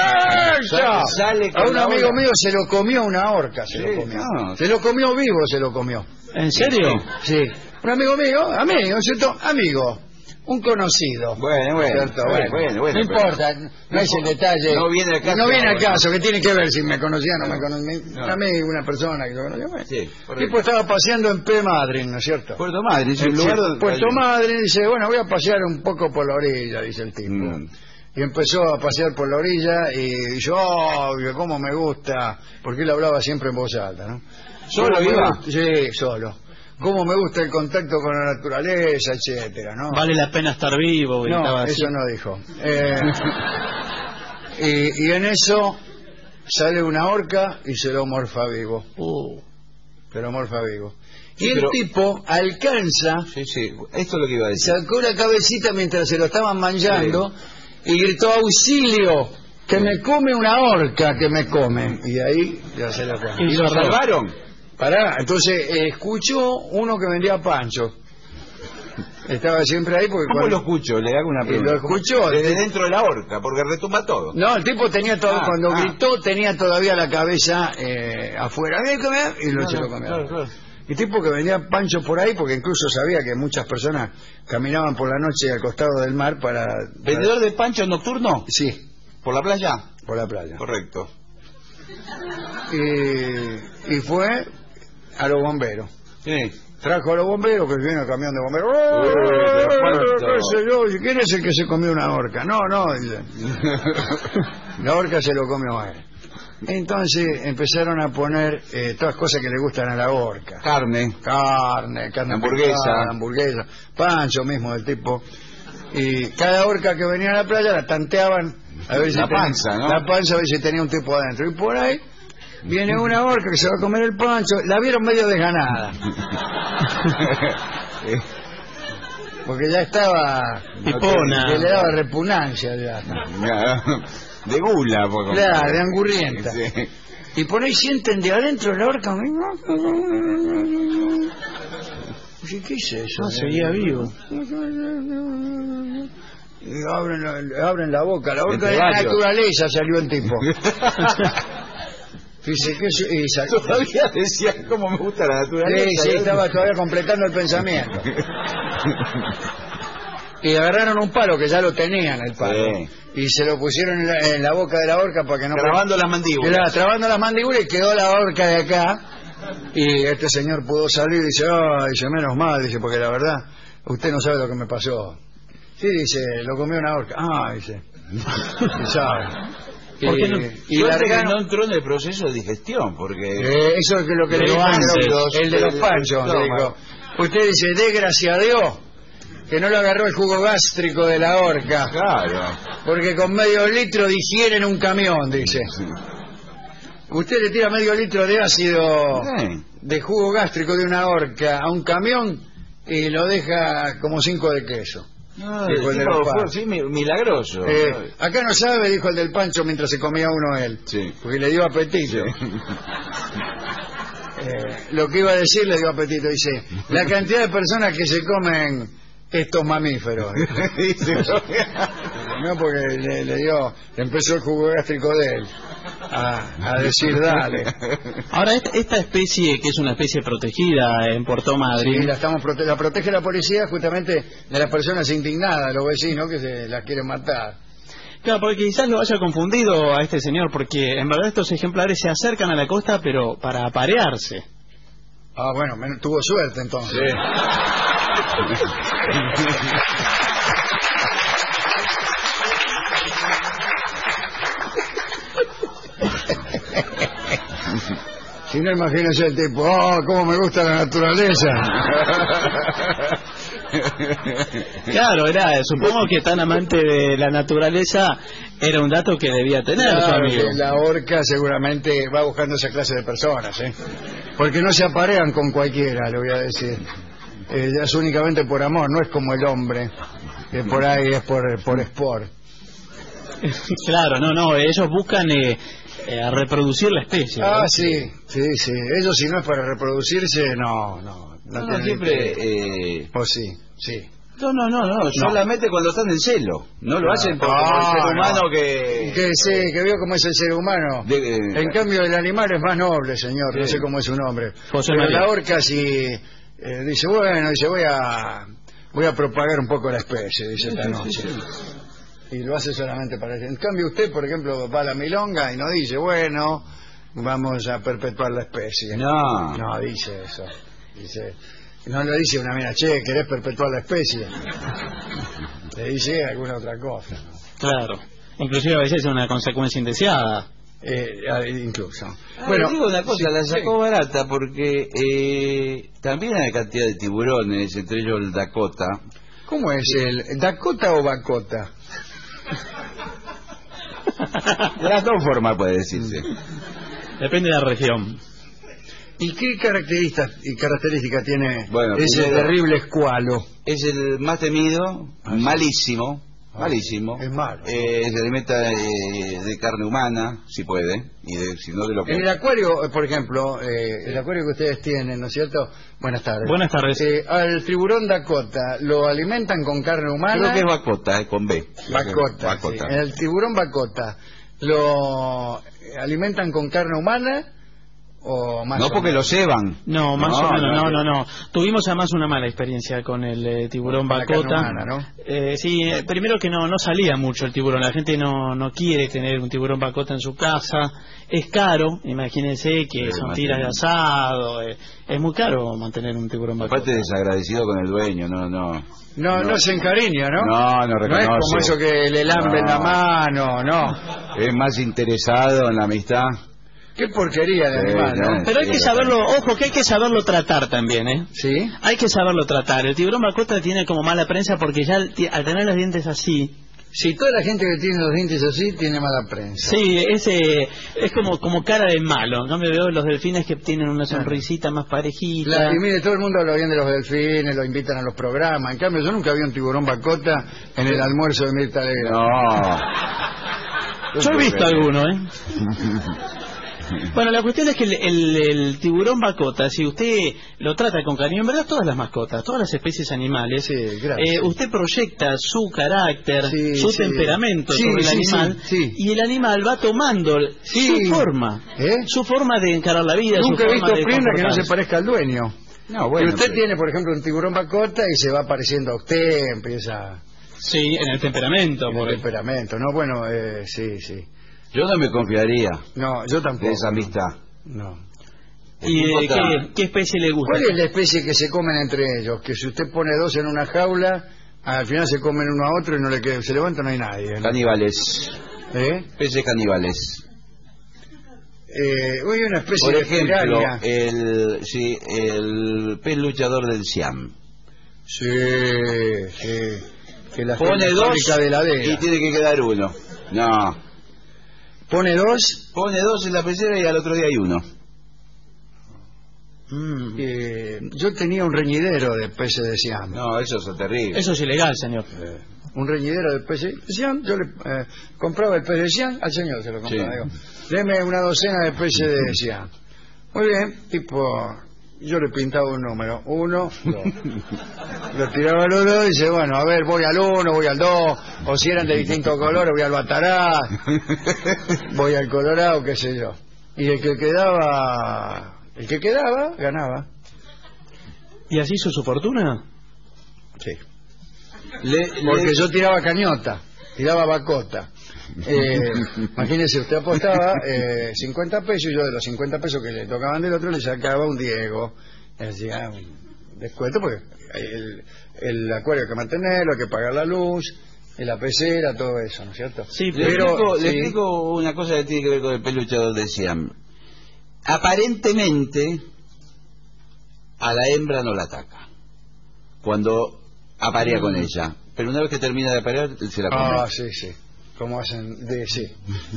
Sale a un amigo mío se lo comió una orca, se lo comió vivo, se lo comió. ¿En serio? Sí. Un amigo mío, ¿cierto? Amigo, un conocido. Bueno. No importa, no es el detalle. No viene al caso, que tiene que ver si me conocía o no me conocía. Un amigo, una persona que lo conocía. Bueno. Sí, el tipo estaba paseando en P. Madryn, ¿no es cierto? Puerto Madryn, es un lugar donde... Puerto Madryn, dice, bueno, voy a pasear un poco por la orilla, dice el tipo. Y empezó a pasear por la orilla y yo, cómo me gusta, porque él hablaba siempre en voz alta, ¿no? ¿Solo iba? Sí, solo. Cómo me gusta el contacto con la naturaleza, etcétera, ¿no? Vale la pena estar vivo. No, eso no dijo. Y en eso sale una orca y se lo morfa vivo. Se lo morfa vivo. Y el tipo alcanza... Sí, esto es lo que iba a decir. Sacó la cabecita mientras se lo estaban manchando y gritó, ¡auxilio! Que me come una orca, que me come. Y ahí ya se la fue. ¿Y lo salvaron? Entonces escuchó uno que vendía pancho. Estaba siempre ahí porque... ¿Cómo lo escuchó? Le hago una pregunta. Lo escuchó desde dentro de la horca, porque retumba todo. No, el tipo tenía todo, cuando gritó tenía todavía la cabeza afuera. Y se lo comió. Claro. El tipo que vendía pancho por ahí, porque incluso sabía que muchas personas caminaban por la noche al costado del mar para... ¿Vendedor de pancho nocturno? Sí. ¿Por la playa? Por la playa. Correcto. Y fue a los bomberos. Sí. Trajo a los bomberos, que viene el camión de bomberos. ¿Qué sé yo? ¿Y quién es el que se comió una orca? No, dice. La orca se lo comió a él. Entonces empezaron a poner todas cosas que le gustan a la orca. Carne, hamburguesa. picada, hamburguesa, pancho mismo del tipo. Y cada orca que venía a la playa la tanteaban a ver si La panza, ¿no? La panza, a ver si tenía un tipo adentro. Y por ahí viene una orca que se va a comer el pancho. La vieron medio desganada. Porque ya estaba... Pipona. Que le daba repugnancia ya. De gula, por Claro, de angurrienta. Sí. Y por ahí sienten de adentro la orca. ¿Qué es eso? No, seguía vivo. Y abren la boca. La boca Entre de la varios. naturaleza salió el tipo. Dice que Todavía decía cómo me gusta la naturaleza. sí, estaba todavía completando el pensamiento. Y agarraron un palo que ya lo tenían el palo. Sí. Y se lo pusieron en la boca de la orca para que no... Trabando las mandíbulas. Claro, trabando las mandíbulas y quedó la orca de acá. Y este señor pudo salir y dice, dice, menos mal, dice, porque la verdad, usted no sabe lo que me pasó. Sí, dice, lo comió una orca. Dice, ¿qué sabe? ¿Por qué no? Y Suerte que largaron... no entró en el proceso de digestión, porque... eso es lo que le dijo el de los panchos. Le dijo, usted dice, dé gracias a Dios que no lo agarró el jugo gástrico de la orca. Claro. Porque con medio litro digieren un camión, dice. Usted le tira medio litro de ácido de jugo gástrico de una orca a un camión y lo deja como 5 de queso. Dijo el de los panchos. Sí, milagroso. Acá no sabe, dijo el del pancho mientras se comía uno él. Sí. Porque le dio apetito. Sí. Lo que iba a decir le dio apetito. Dice, la cantidad de personas que se comen estos mamíferos. No, porque le empezó el jugo gástrico de él a decir dale. Ahora, esta especie, que es una especie protegida en Puerto Madryn, Sí, la protege la policía justamente de las personas indignadas, los vecinos que se las quieren matar. claro, porque quizás lo haya confundido a este señor, porque en verdad estos ejemplares se acercan a la costa, pero para aparearse. Bueno, tuvo suerte entonces. Si no, imagínese el tipo, cómo me gusta la naturaleza. Claro, supongo que tan amante de la naturaleza era un dato que debía tener su Claro, amigo. que la orca seguramente va buscando esa clase de personas, porque no se aparean con cualquiera, le voy a decir. Es únicamente por amor, no es como el hombre, que por ahí es por sport. Claro, no, ellos buscan a reproducir la especie. ¿verdad? Sí. Ellos si no es para reproducirse, no tienen siempre... interés. O sí. No, solamente cuando están en celo. No lo hacen por como el ser humano que veo cómo es el ser humano. En cambio el animal es más noble, señor. No sé cómo es su nombre. Pero la orca si dice, voy a propagar un poco la especie, dice esta noche. Y lo hace solamente para eso. En cambio usted, por ejemplo, va a la milonga y no dice, vamos a perpetuar la especie. No dice eso. No le dice una mina, ¿querés perpetuar la especie? Le dice alguna otra cosa, ¿no? Claro. Inclusive a veces es una consecuencia indeseada. Incluso. Bueno, digo una cosa, la sacó barata porque también hay cantidad de tiburones, entre ellos el Dakota. ¿Cómo es el Dakota o Bacota? De las dos formas puede decirse. Depende de la región. ¿Y qué característica tiene ese primero, terrible escualo? Es el más temido, malísimo. Es malo. Se alimenta de carne humana, si puede, y si no de lo que... En el acuario, por ejemplo, el acuario que ustedes tienen, ¿no es cierto? Buenas tardes. Buenas tardes. Al tiburón Dakota, ¿lo alimentan con carne humana? Creo que es Bacota, con B. Bacota. Sí. El tiburón Bacota, ¿lo alimentan con carne humana o más No, o porque menos? lo ceban. No, más o menos, no. no. Tuvimos además una mala experiencia con el tiburón Con la carne bacota. humana, ¿no? Sí, primero que no salía mucho el tiburón. La gente no quiere tener un tiburón bacota en su casa. Es caro, imagínense que son tiras de asado. Es muy caro mantener un tiburón bacota. Aparte desagradecido con el dueño, No se encariña, ¿no? No No es reconoce. como eso que le lambe en la mano, no. Es más interesado en la amistad. Qué porquería de animal, ¿no? Pero hay que saberlo, ojo, que hay que saberlo tratar también, ¿eh? ¿Sí? Hay que saberlo tratar. El tiburón bacota tiene como mala prensa porque ya al tener los dientes así... Si toda la gente que tiene los dientes así tiene mala prensa. Sí, es como cara de malo. En cambio veo los delfines que tienen una sonrisita más parejita. Y mire, todo el mundo habla bien de los delfines, lo invitan a los programas. En cambio, yo nunca vi un tiburón bacota en el almuerzo de Mirta Legrand. No. Yo he visto alguno, ¿eh? Bueno, la cuestión es que el tiburón bacota, si usted lo trata con cariño, en verdad todas las mascotas, todas las especies animales, Sí, gracias. usted proyecta su carácter, Sí, su sí. temperamento Sí, sobre el sí, animal, sí. y el animal va tomando Sí. su forma, su forma de encarar la vida, Nunca su he forma visto de prenda que no se comportarse. parezca al dueño. No, bueno. Si usted tiene, por ejemplo, un tiburón bacota y se va pareciendo a usted, empieza Sí, en el temperamento. en el por temperamento, ¿no? Bueno, sí. Yo no me confiaría No, yo tampoco. de esa amistad. No. ¿Y El tipo qué especie le gusta? ¿Cuál es la especie que se comen entre ellos? Que si usted pone dos en una jaula, al final se comen uno a otro y no le queda, se levanta, no hay nadie, ¿no? Caníbales. Peces caníbales. Hoy hay una especie Por de ejemplo, piraña. el pez luchador del Siam. Sí. Que la Pone dos fábrica de heladera. y tiene que quedar uno. No. Pone dos. Pone dos en la pecera y al otro día hay uno. Yo tenía un reñidero de peces de Siam. No, eso es terrible. Eso es ilegal, señor. Un reñidero de peces de Siam. Yo le compraba el pez de Siam, al señor se lo compraba. Sí. Digo, deme una docena de peces de Siam. Muy bien, yo le pintaba un número, 1, 2. Lo tiraba a los dos y dice, bueno, a ver, voy al 1, voy al 2, o si eran de distintos colores, voy al Bataraz, voy al Colorado, qué sé yo. Y el que quedaba, ganaba. ¿Y así hizo su fortuna? Sí. Porque yo tiraba cañota, tiraba bacota. Imagínese, usted apostaba 50 pesos y yo de los 50 pesos que le tocaban del otro le sacaba un Diego. Le decía un descuento porque el acuario hay que mantenerlo, hay que pagar la luz, y la pecera, todo eso, ¿no es cierto? Sí, Le explico una cosa que tiene que ver con el pez luchador de Siam. Aparentemente, a la hembra no la ataca cuando aparea con ella, pero una vez que termina de aparear se la come. Ah, sí. Como hacen sí.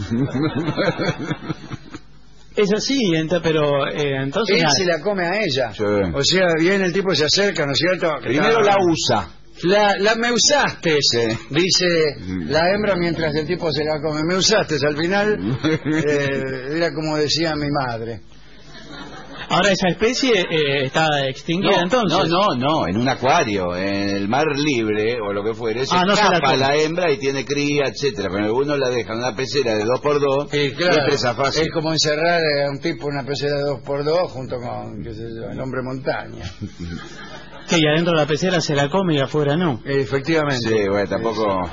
Es así, pero entonces... Él nada. se la come a ella. Sí. O sea, viene el tipo, se acerca, ¿no es cierto? Primero la usa. La me usaste, dice la hembra mientras el tipo se la come. Me usaste, al final era como decía mi madre. Ahora esa especie está extinguida entonces. No, en un acuario, en el mar libre o lo que fuere, se no se escapa la la hembra y tiene cría, etcétera. Pero uno la deja en una pecera de 2x2 Sí, claro, es presa fácil. es como encerrar a un tipo en una pecera de 2x2 junto con, qué sé yo, el hombre montaña. Que y adentro de la pecera se la come y afuera no. Efectivamente. Sí, bueno, tampoco...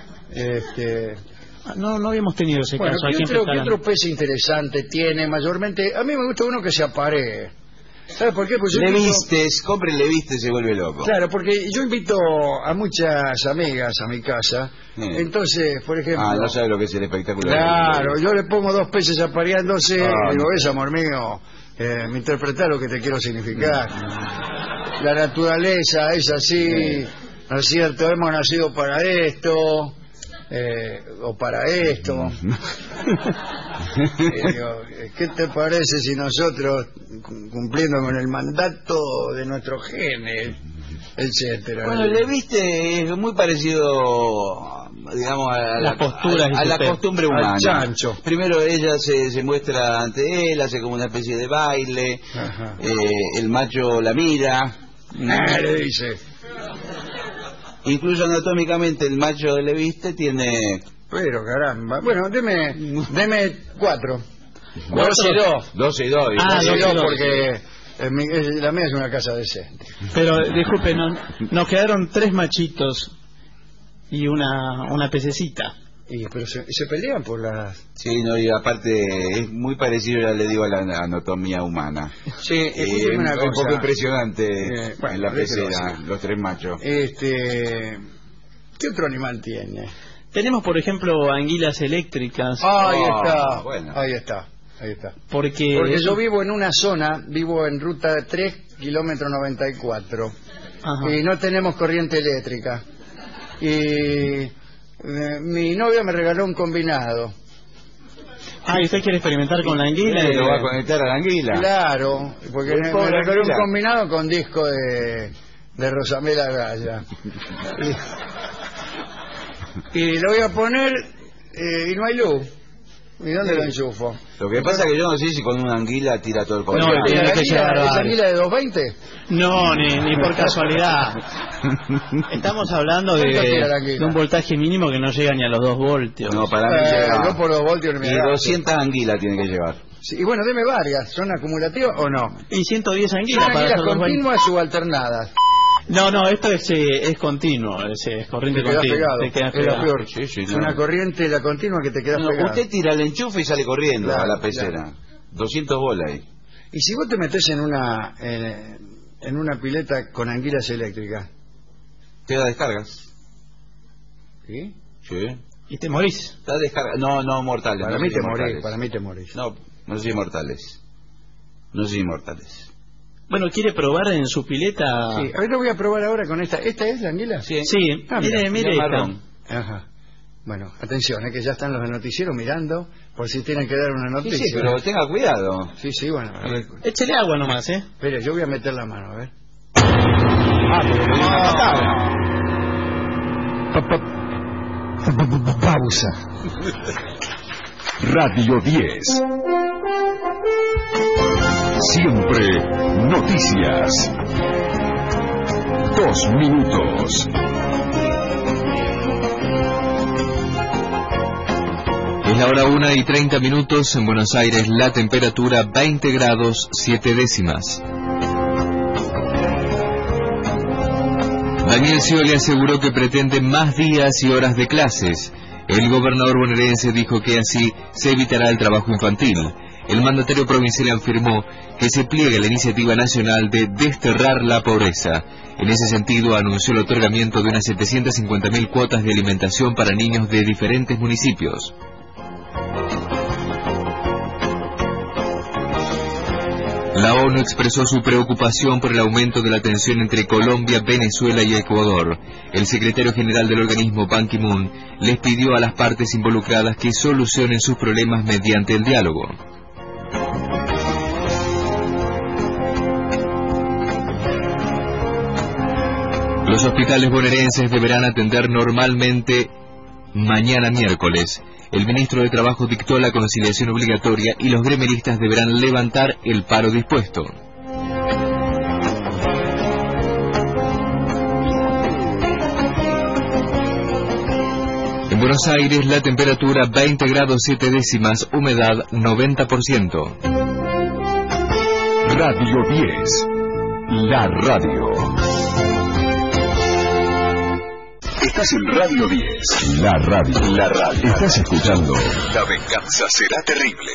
No habíamos tenido ese Bueno, caso. Hay ¿qué que otro pez interesante tiene mayormente? A mí me gusta uno que se aparee. ¿Sabes por qué? Pues yo compre Levistes y se vuelve loco. Claro, porque yo invito a muchas amigas a mi casa. Entonces, por ejemplo... no sabe lo que es el espectáculo. Claro, yo le pongo dos peces apareándose y digo, no. amor mío, me interpreta lo que te quiero significar. La naturaleza es así, ¿no es cierto? Hemos nacido para esto... o para esto. Digo, ¿qué te parece si nosotros, cumpliendo con el mandato de nuestros genes, etcétera? Bueno, le viste es muy parecido, digamos, a la costumbre humana. Al chancho. Primero ella se muestra ante él, hace como una especie de baile, el macho la mira, le dice. Incluso anatómicamente el macho de Leviste tiene... Pero caramba. Bueno, deme 4. 2 y 2. 2 y 2. Ah, 2 y 2 2. porque la mía es una casa decente. Pero, disculpe, nos quedaron 3 machitos y una pececita. Pero se pelean por las... Sí, no, y aparte es muy parecido, ya le digo, a la anatomía humana. Sí, Es una un cosa. poco impresionante Bueno, en la déjelo pecera, así. los 3 machos. ¿Qué otro animal tiene? Tenemos, por ejemplo, anguilas eléctricas. Ahí está, bueno. ahí está. Porque yo vivo en una zona, vivo en ruta 3, kilómetro 94. Ajá. Y no tenemos corriente eléctrica. Y mi novia me regaló un combinado. ¿y usted quiere experimentar con la anguila? ¿Lo va a conectar a la anguila? Claro, porque me Pobre regaló un anguila. combinado con disco de Rosamela Gaya. Y lo voy a poner y no hay luz. ¿Y dónde lo enchufo? Lo que pasa es que yo no sé si con una anguila tira todo el No, corriente. tiene ¿La que anguila, llevar ¿Es varios. anguila de 220? No, ni por casualidad. Estamos hablando ¿Cuánto tira la anguila? de un voltaje mínimo que no llega ni a los 2 voltios. No, para mí llega. No por 2 voltios ni me Y da. 200 anguilas tiene que llevar. Sí, y bueno, deme varias. ¿Son acumulativas o no? Y 110 anguilas ¿Son para anguilas hacer los 20. continuas o alternadas? No, esto es continuo, es corriente Te quedas continua. pegado. Te quedas Es lo pegado. peor. Sí, Es no. una corriente la continua que te quedas No, pegado. usted tira el enchufe y sale corriendo Claro, a la pecera. 200 bolas ahí. Y si vos te metés en una pileta con anguilas eléctricas, ¿Te da descargas? ¿sí? Sí. Y te morís. Da descargas. No, mortales. Para no mí sé te si morís, mortales. para mí te morís. No sé si mortales. No sé si mortales. Bueno, ¿quiere probar en su pileta? Sí, a ver, lo voy a probar ahora con esta. ¿Esta es la anguila? Sí, Ah, mire mira, esta. marrón. Ajá. Bueno, atención, que ya están los del noticiero mirando por si tienen que dar una Sí, noticia. sí, pero tenga cuidado. Sí, bueno. A ver. Échele agua nomás, ¿eh? Espere, yo voy a meter la mano, a ver. Pausa. Radio 10. Siempre noticias. 2 minutos. Es la hora 1:30 en Buenos Aires, la temperatura 20 grados 7 décimas. Daniel Scioli aseguró que pretende más días y horas de clases. El gobernador bonaerense dijo que así se evitará el trabajo infantil. El mandatario provincial afirmó que se pliega la iniciativa nacional de desterrar la pobreza. En ese sentido, anunció el otorgamiento de unas 750.000 cuotas de alimentación para niños de diferentes municipios. La ONU expresó su preocupación por el aumento de la tensión entre Colombia, Venezuela y Ecuador. El secretario general del organismo, Ban Ki-moon, les pidió a las partes involucradas que solucionen sus problemas mediante el diálogo. Los hospitales bonaerenses deberán atender normalmente mañana miércoles. El ministro de Trabajo dictó la conciliación obligatoria y los gremialistas deberán levantar el paro dispuesto. En Buenos Aires la temperatura 20 grados 7 décimas, humedad 90%. Radio 10. La radio. Estás en Radio 10. La radio. La radio. Estás escuchando La venganza será terrible.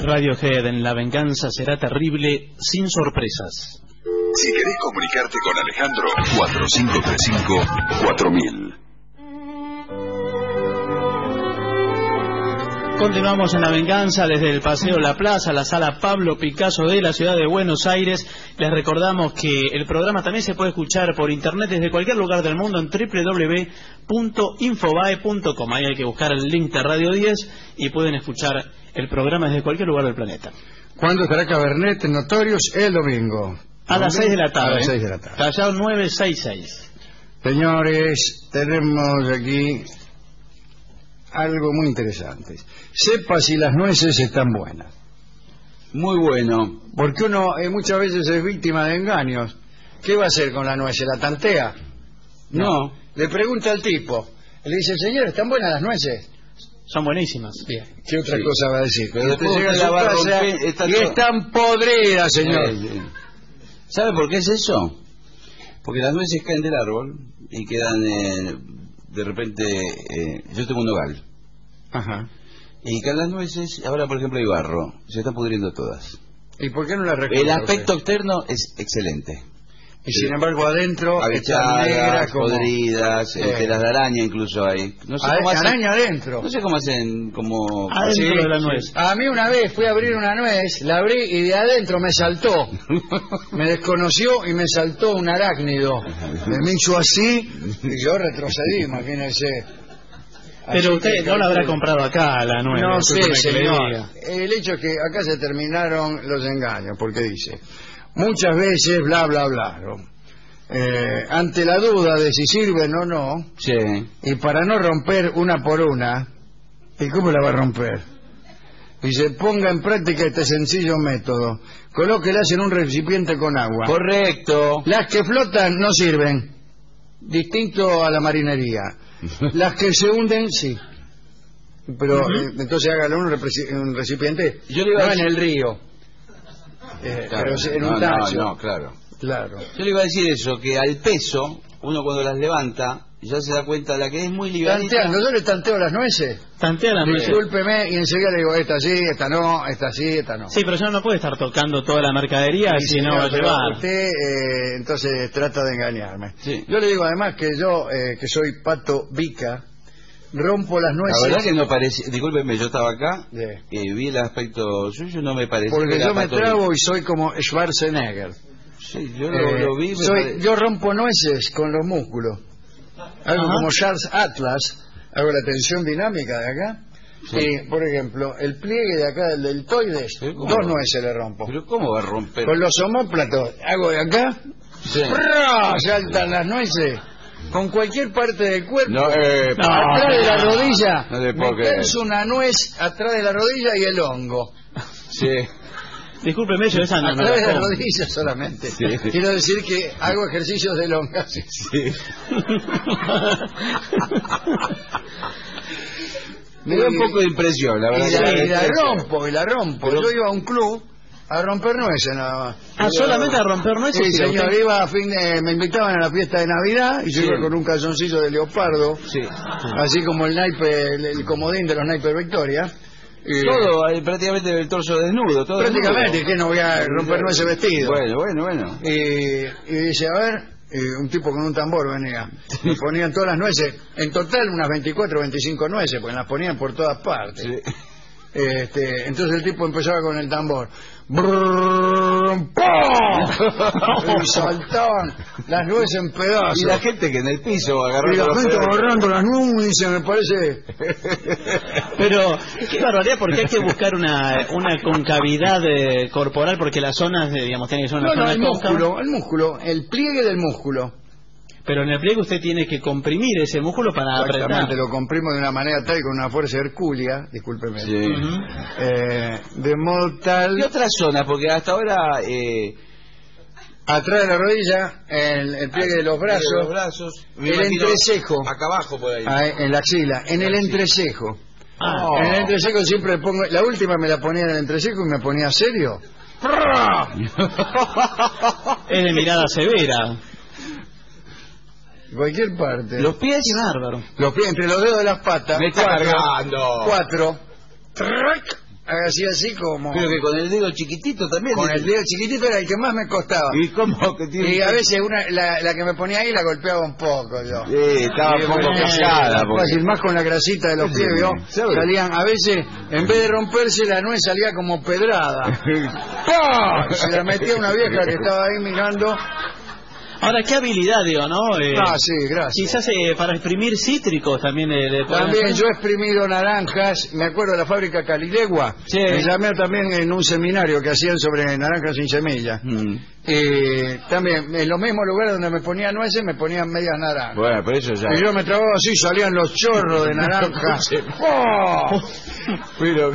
Radiohead en La venganza será terrible, sin sorpresas. Si querés comunicarte con Alejandro, 4535-4000. Continuamos en La Venganza desde el Paseo La Plaza, la sala Pablo Picasso de la ciudad de Buenos Aires. Les recordamos que el programa también se puede escuchar por internet desde cualquier lugar del mundo en www.infobae.com. Ahí hay que buscar el link de Radio 10 y pueden escuchar el programa desde cualquier lugar del planeta. ¿Cuándo estará Cabernet en Notorious? El domingo. A las 6 de la tarde. A las 6 de la tarde. Callao 966. Señores, tenemos aquí algo muy interesante. Sepa si las nueces están buenas. Muy bueno. Porque uno muchas veces es víctima de engaños. ¿Qué va a hacer con la nuez? ¿Se la tantea? No. Le pregunta al tipo. Le dice, señor, ¿están buenas las nueces? Son buenísimas. Bien. ¿Qué otra Sí. cosa va a decir? Pero Usted después llega a usted la su va a casa romper, está y todo- están podridas, señor. ¿Sabe por qué es eso? Porque las nueces caen del árbol y quedan de repente... yo tengo un nogal. Ajá. Y caen las nueces, ahora por ejemplo hay barro, se están pudriendo todas. ¿Y por qué no las recoge? El aspecto externo es excelente. Y sin embargo adentro están Avelladas, negras como... podridas, telas de araña incluso hay. No sé cómo hacen, araña adentro. no sé cómo hacen, como... Adentro de la nuez. A mí una vez fui a abrir una nuez, la abrí y de adentro me saltó. Me desconoció y me saltó un arácnido. Me hizo así y yo retrocedí, imagínense. Pero Así usted que no la habrá calculo. comprado acá, la nuez. No sé, discúlpeme que le señor. diga. El hecho es que acá se terminaron los engaños, porque dice, muchas veces bla, bla, bla, ¿no? Ante la duda de si sirven o no, Sí. y para no romper una por una, ¿y cómo la va a romper? Dice, ponga en práctica este sencillo método. Colóquelas en un recipiente con agua. Correcto. Las que flotan no sirven. Distinto a la marinería. Las que se hunden, sí. Pero entonces hágalo en un recipiente, Yo le iba a no en decir- el río. Claro. Pero en un No, tacho. no, claro. Claro. Yo le iba a decir eso, que al peso, uno cuando las levanta, ya se da cuenta, la que es muy livianita... Tanteando, yo le tanteo las nueces. Tantea la nuez. Discúlpeme, y enseguida le digo, esta sí, esta no, esta sí, esta no. Sí, pero ya no puede estar tocando toda la mercadería Sí, si no va a señor, pero llevar. usted entonces trata de engañarme. Sí. Yo le digo además que yo, que soy Pato Vica, rompo las La nueces. verdad que no parece... Discúlpeme, yo estaba acá, Sí. vi el aspecto suyo, no me pareció... Porque que era yo me Pato trabo y soy como Schwarzenegger. Sí, yo lo vi... Yo rompo nueces con los músculos. Algo Ajá. como Charles Atlas. Hago la tensión dinámica de acá. Sí. Y, por ejemplo, el pliegue de acá del deltoides, Sí, ¿cómo? 2 nueces le rompo. Pero ¿cómo va a romper? Con los omóplatos, hago de acá, Sí. ¡prá! Saltan las nueces. Con cualquier parte del cuerpo. No, Atrás de la rodilla, No le puedo me creer. calzo una nuez atrás de la rodilla y el hongo. Sí. Discúlpeme, yo esa no Atrás la de la como. rodilla solamente. Sí. Quiero decir que hago ejercicios de longa. Sí. Me da un poco de impresión, la verdad. Y la rompo, y la rompo. Pero- Yo iba a un club a romper nueces nada más. Ah, solamente a romper nueces. Sí, pero señor, usted- iba a me invitaban a la fiesta de Navidad y yo Sí. iba con un calzoncillo de leopardo, Sí. así como el naipe, el comodín de los naipes Victoria. Y Todo, prácticamente el torso desnudo, todo prácticamente, desnudo. que no voy a romper nueces vestido. Bueno. Y dice, a ver, un tipo con un tambor venía, me ponían todas las nueces, en total unas 24 o 25 nueces, porque las ponían por todas partes. Sí. Entonces el tipo empezaba con el tambor. Brrrr, ¡pum! Y saltaban las nueces en pedazos. Y la gente que en el piso Y agarrando la los gente dedos. agarrando las nueces, me parece. Pero qué barbaridad, porque hay que buscar una concavidad corporal, porque las zonas, digamos, tienen que ser una No, zona el cóncava. músculo, el pliegue del músculo. Pero en el pliegue usted tiene que comprimir ese músculo para apretar. Exactamente, lo comprimo de una manera tal, con una fuerza hercúlea, discúlpeme, Sí. Ujú. de modo tal, ¿Y otras zonas? Porque hasta ahora... atrás de la rodilla, el pliegue de los brazos, los brazos, me el imagino entrecejo, acá abajo por ahí. en la axila, en el entrecejo. Ah, En el entrecejo siempre pongo, la última me la ponía en el entrecejo y me ponía serio. es de mirada severa. Cualquier parte. Los pies... Qué bárbaro. Los pies entre los dedos de las patas. Me está cargando. 4. así como... Pero que con el dedo chiquitito también. Con el dedo chiquitito era el que más me costaba. ¿Y cómo que tiene? Y a veces la que me ponía ahí la golpeaba un poco yo. Estaba un poco pesada. Fácil, más con la grasita de los pies, ¿vio? Salían, a veces, en vez de romperse, la nuez salía como pedrada. ¡Pah! Se la metía una vieja que estaba ahí mirando. Ahora, qué habilidad, digo, ¿no? Sí, gracias. Quizás para exprimir cítricos también. También yo he exprimido naranjas, me acuerdo de la fábrica Calilegua. Sí. Me llamé también en un seminario que hacían sobre naranjas sin semilla. También, en los mismos lugares donde me ponían nueces, me ponían medias naranjas. Bueno, por eso ya... Y yo me trababa así, salían los chorros de naranja. ¡Oh! Pero...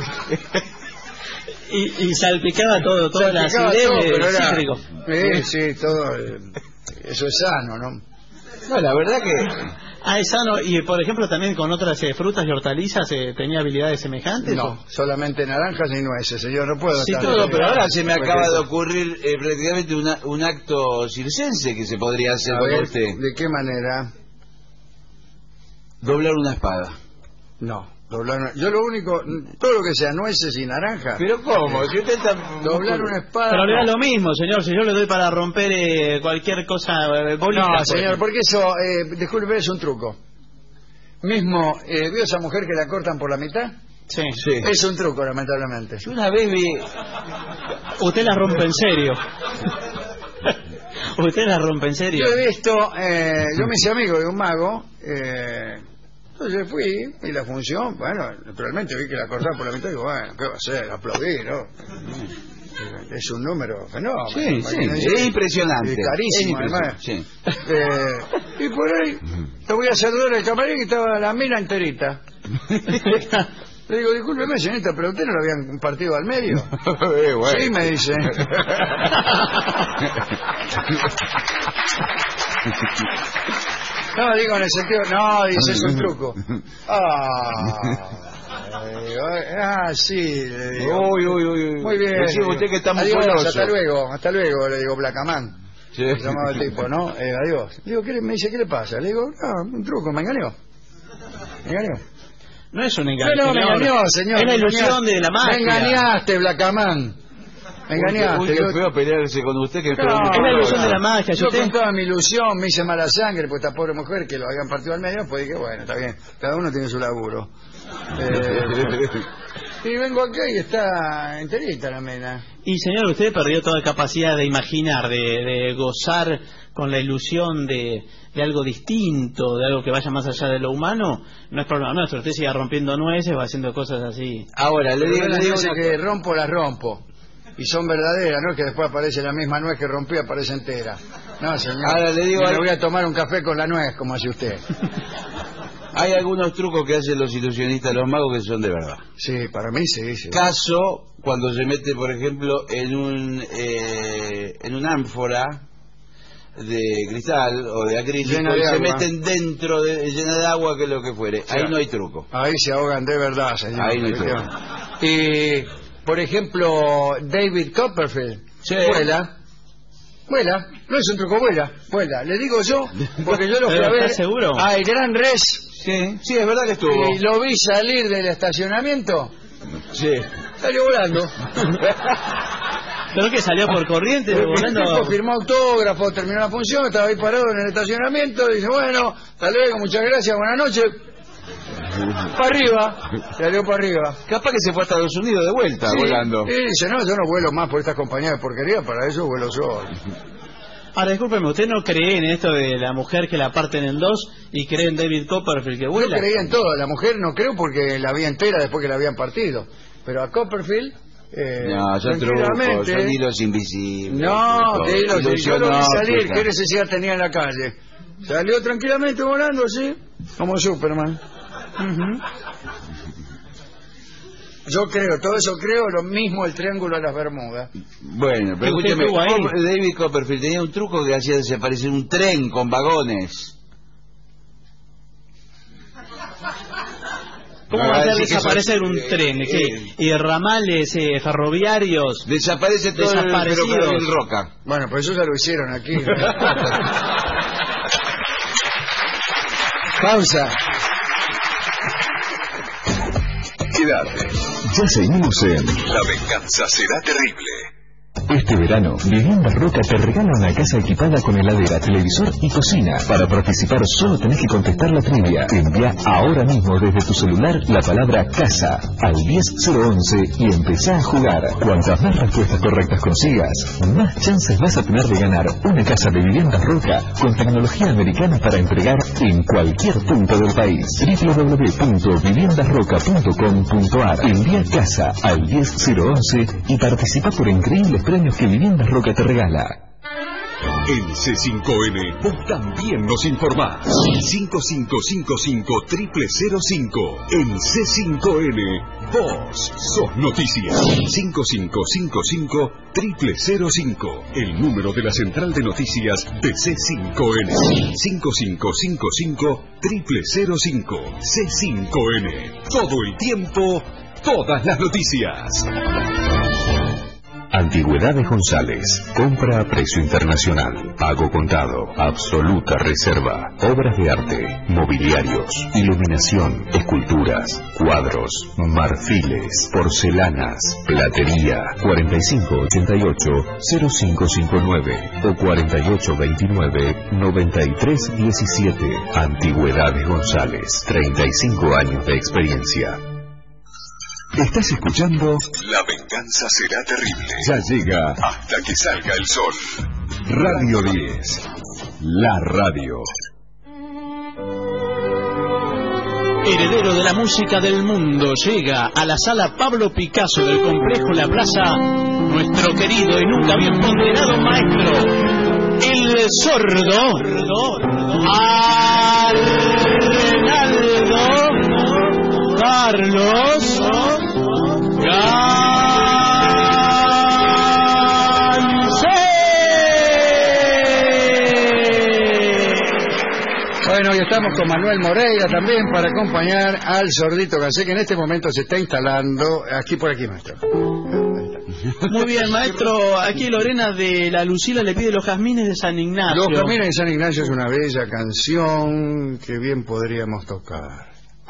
y salpicaba toda la acidez del cítrico. Sí, todo... Eso es sano, ¿no? No, la verdad que... Es sano. Y, por ejemplo, también con otras frutas y hortalizas, ¿tenía habilidades semejantes? No, solamente naranjas y nueces, señor, no puedo Sí, estar... todo, pero ahora se me acaba de ocurrir prácticamente un acto circense que se podría hacer con usted. ¿De qué manera? Doblar una espada. No, yo lo único, todo lo que sea nueces y naranjas. ¿Pero cómo? Si usted está... Doblar una espada... Pero le da lo mismo, señor, si yo le doy para romper cualquier cosa bonita. No, señor, porque eso, disculpe, es un truco. Mismo, ¿vio esa mujer que la cortan por la mitad? Sí. Es un truco, lamentablemente. Yo una vez vi... Usted la rompe en serio. Usted la rompe en serio. Yo he visto, yo me hice amigo de un mago, entonces fui, y la función, bueno, naturalmente vi que la cortaba por la mitad y digo, bueno, ¿qué va a hacer? Aplaudí, ¿no? Es un número fenómeno. Sí, es impresionante. Carísimo, además. Sí. Y por ahí, te voy a saludar al camarín y estaba la mina enterita. Le digo, discúlpeme, señorita, pero usted no lo habían partido al medio. Bueno. Sí, me dice. No, digo en el sentido, no, dice, es un truco. Sí, le digo. Uy. Muy bien. Sí, usted que está muy adiós, goloso. hasta luego, le digo, Blacamán. Sí. Se llamaba el tipo, ¿no? Adiós. Digo, me dice, ¿qué le pasa? Le digo, no, un truco, me engañó. No es un engaño. No, me engañó, señor. Es la ilusión de la magia. Me engañaste, Blacamán. Me engañaste. Uy, qué feo pelearse con usted. Que No, es la ilusión de la magia. Yo con toda mi ilusión me hice mala sangre por esta pobre mujer que lo habían partido al medio, pues dije, bueno, está bien, cada uno tiene su laburo. Y vengo acá y está enterita la mena. Y señor, usted perdió toda capacidad de imaginar, de gozar con la ilusión de algo distinto, de algo que vaya más allá de lo humano. No es problema nuestro, usted siga rompiendo nueces o haciendo cosas así. Ahora, le digo que rompo, las rompo. Y son verdaderas, no es que después aparece la misma nuez que rompí, aparece entera. No, señor. Ahora le digo, me voy a tomar un café con la nuez, como hace usted. Hay algunos trucos que hacen los ilusionistas, los magos, que son de verdad. Sí, para mí sí. Caso, cuando se mete, por ejemplo, en un ánfora de cristal o de acrílico y se meten dentro, llena de agua, que es lo que fuere. Ahí no hay truco. Ahí se ahogan de verdad, señor. Ahí no hay truco. Y, por ejemplo, David Copperfield. Sí. Vuela, no es un truco, vuela. Le digo yo, porque yo lo fui a ver. ¿Estás seguro? Al Gran Res. Sí, es verdad que estuvo. Y lo vi salir del estacionamiento. Sí. Salió volando. ¿Pero que salió por corriente? El tipo firmó autógrafo, terminó la función, estaba ahí parado en el estacionamiento, dice, bueno, hasta luego, muchas gracias, buenas noches. Para arriba, salió para arriba. Capaz que se fue a Estados Unidos de vuelta, volando. Y dice, no, yo no vuelo más por estas compañías de porquería, para eso vuelo solo. Ahora, discúlpeme, ¿usted no cree en esto de la mujer que la parten en dos y cree en David Copperfield que vuela? Yo creía en todo, la mujer no creo porque la vi entera después que la habían partido. Pero a Copperfield... no, son trucos, son hilos invisibles. No, que hilos, yo lo vi salir, óptica. ¿qué necesidad tenía en la calle? Salió tranquilamente volando así, como Superman. Yo creo, todo eso creo, lo mismo el Triángulo de las Bermudas. Bueno, pero escúcheme, David Copperfield tenía un truco que hacía desaparecer un tren con vagones. ¿Cómo va a hacer desaparecer un tren? ¿Y ramales ferroviarios? Desaparece todo el Roca. Bueno, pues eso ya lo hicieron aquí. Pausa. Quédate. Ya seguimos en La venganza será terrible. Este verano, Viviendas Roca te regala una casa equipada con heladera, televisor y cocina. Para participar solo tenés que contestar la trivia. Envía ahora mismo desde tu celular la palabra casa al 10011 y empezá a jugar. Cuantas más respuestas correctas consigas, más chances vas a tener de ganar una casa de Viviendas Roca con tecnología americana para entregar en cualquier punto del país. www.viviendasroca.com.ar. Envía casa al 10011 y participa por increíbles premios que Viviendas Roca te regala. En C5N vos también nos informás. 5555-005. En C5N vos sos noticia. 5555-005. El número de la central de noticias de C5N. 5555-005. C5N. Todo el tiempo, todas las noticias. Antigüedades González, compra a precio internacional, pago contado, absoluta reserva, obras de arte, mobiliarios, iluminación, esculturas, cuadros, marfiles, porcelanas, platería, 4588-0559 o 4829-9317. Antigüedades González, 35 años de experiencia. Estás escuchando La venganza será terrible. Ya llega hasta que salga el sol. Radio 10. La radio. Heredero de la música del mundo, llega a la sala Pablo Picasso del Complejo La Plaza nuestro querido y nunca bien ponderado maestro, el sordo Arnaldo Carlos Bueno, y estamos con Manuel Moreira también para acompañar al sordito Gansé, que en este momento se está instalando por aquí, maestro. Muy bien, maestro. Aquí Lorena de la Lucila le pide Los Jazmines de San Ignacio. Los Jazmines de San Ignacio es una bella canción que bien podríamos tocar.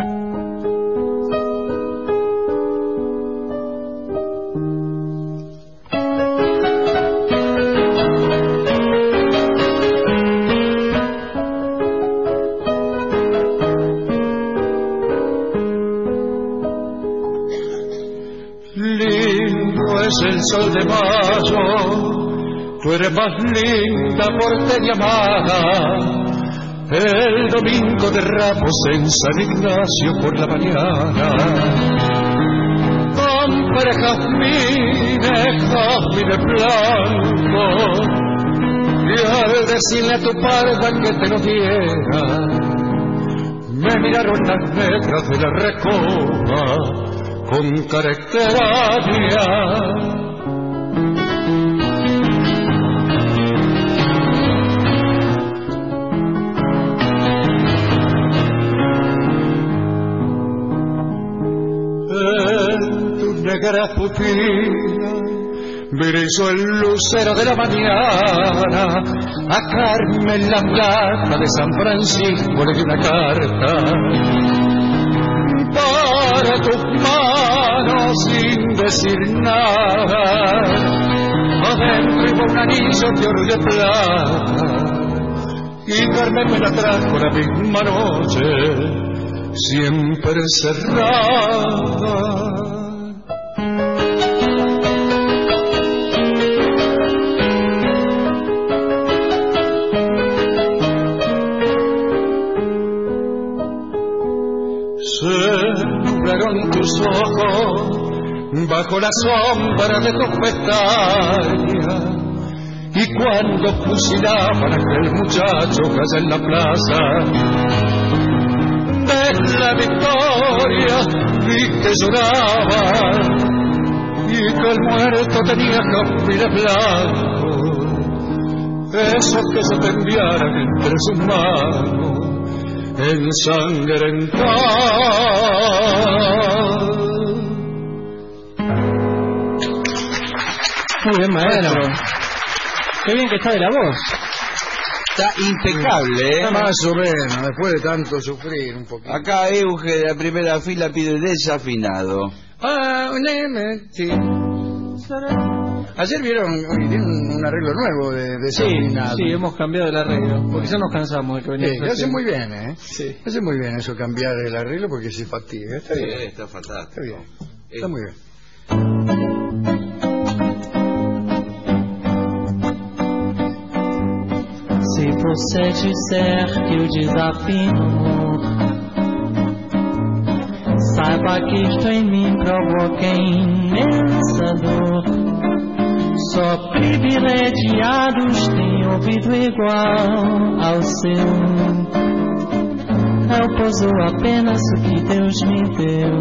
El sol de mayo, tú eres más linda porteña amada. El domingo de Ramos en San Ignacio por la mañana. Compré jazmines blancos, y al decirle a tu parda que te lo diera, me miraron las negras de la recoba con caractería. En tu negra pupila brilló el lucero de la mañana. A Carmen la Plata de San Francisco le di una carta para tus manos sin decir nada. Adentro iba un anillo de oro y de plata, y Carmen me la trajo la misma noche, siempre cerrada. Tus ojos bajo la sombra de tus pestañas, y cuando fusilaban a aquel muchacho allá en la plaza de la Victoria, vi que lloraba y que el muerto tenía jazmines blancos, esos que se te enviaran entre sus manos ensangrentadas. Muy bien, maestro. Qué bien que está de la voz. Está impecable, ¿eh? Más o menos, después de tanto sufrir un poquito. Acá Euge de la primera fila pide desafinado. Sí. Ayer vieron, tiene un arreglo nuevo de desafinado. Sí, hemos cambiado el arreglo, porque ya nos cansamos de que venía. Sí, hace muy bien, Sí. Hace muy bien eso, cambiar el arreglo porque se fatiga. Está bien. Está fantástico. Está bien. Está muy bien. Se você disser que eu desafino, saiba que isto em mim provoca imensa dor. Só privilegiados têm ouvido igual ao seu. Eu poso apenas o que Deus me deu.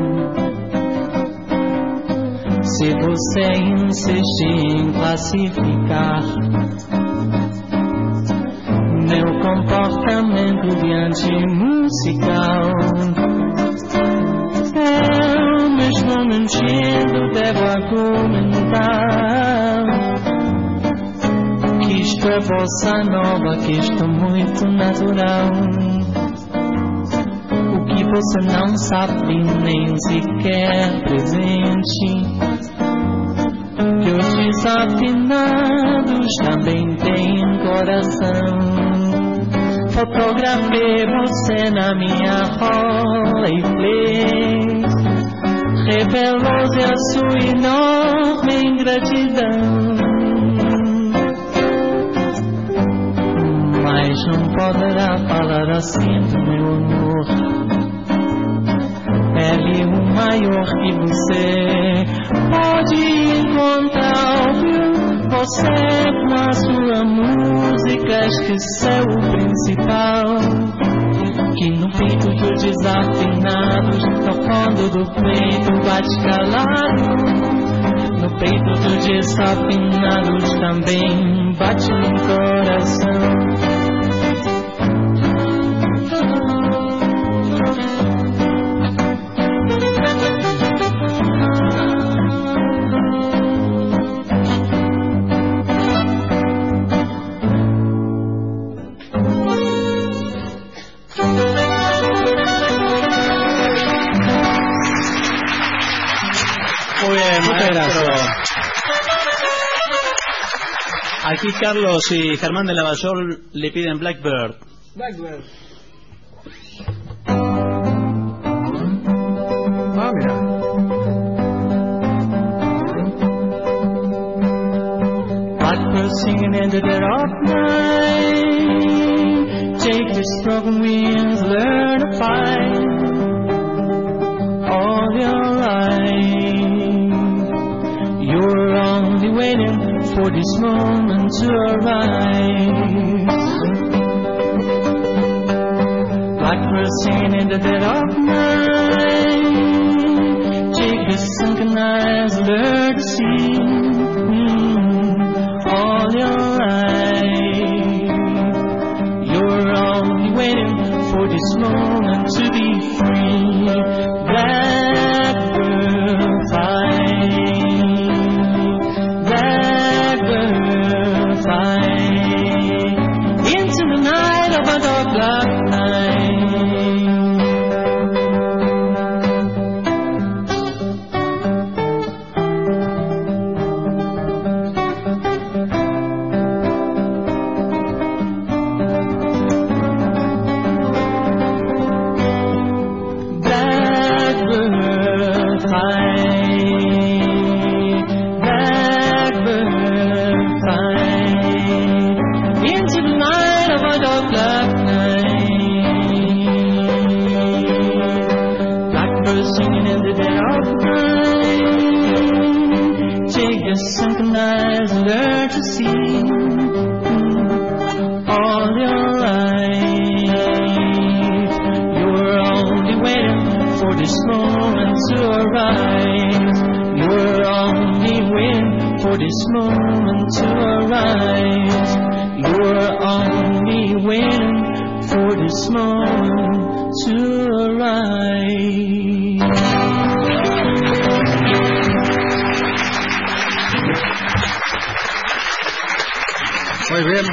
Se você insistir em classificar meu comportamento diante musical, eu mesmo mentindo devo argumentar que isto é bossa nova, que isto é muito natural. O que você não sabe nem sequer presente, que os desafinados também têm coração. Fotografei você na minha Rolleiflex, revelou-se a sua enorme ingratidão. Mas não poderá falar assim do meu amor. Ele é o maior que você pode encontrar, viu? Você com a sua música esqueceu o principal, que no peito dos desafinados, no fundo do peito bate calado. No peito dos desafinados também bate um coração. Aquí Carlos y Germán de Lavallol le piden Blackbird. Blackbird. Ah, mira. Blackbird singing in the dead of night. Take the strong winds, learn to fight all your life. You're only waiting for this moment to arise. Blackbird singing in the dead of night. Take the sunken eyes, learn to see all your life. You're only waiting for this moment to be free. Blackbird fly. Into the night of a dark black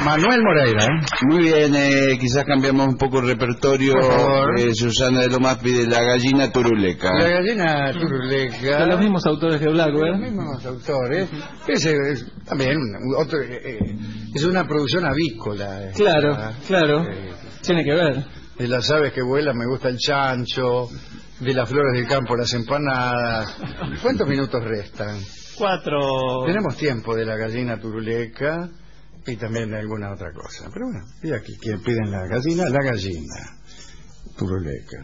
Manuel Moreira. Muy bien, quizás cambiamos un poco el repertorio. Susana de Lomas pide La gallina turuleca. La gallina turuleca. De los mismos autores que Blackwell. Los mismos autores. También otro, es una producción avícola. Claro. Tiene que ver. De las aves que vuelan me gusta el chancho, de las flores del campo las empanadas. ¿Cuántos minutos restan? 4. Tenemos tiempo de la gallina turuleca y también de alguna otra cosa. Pero bueno, y aquí que piden la gallina turuleca.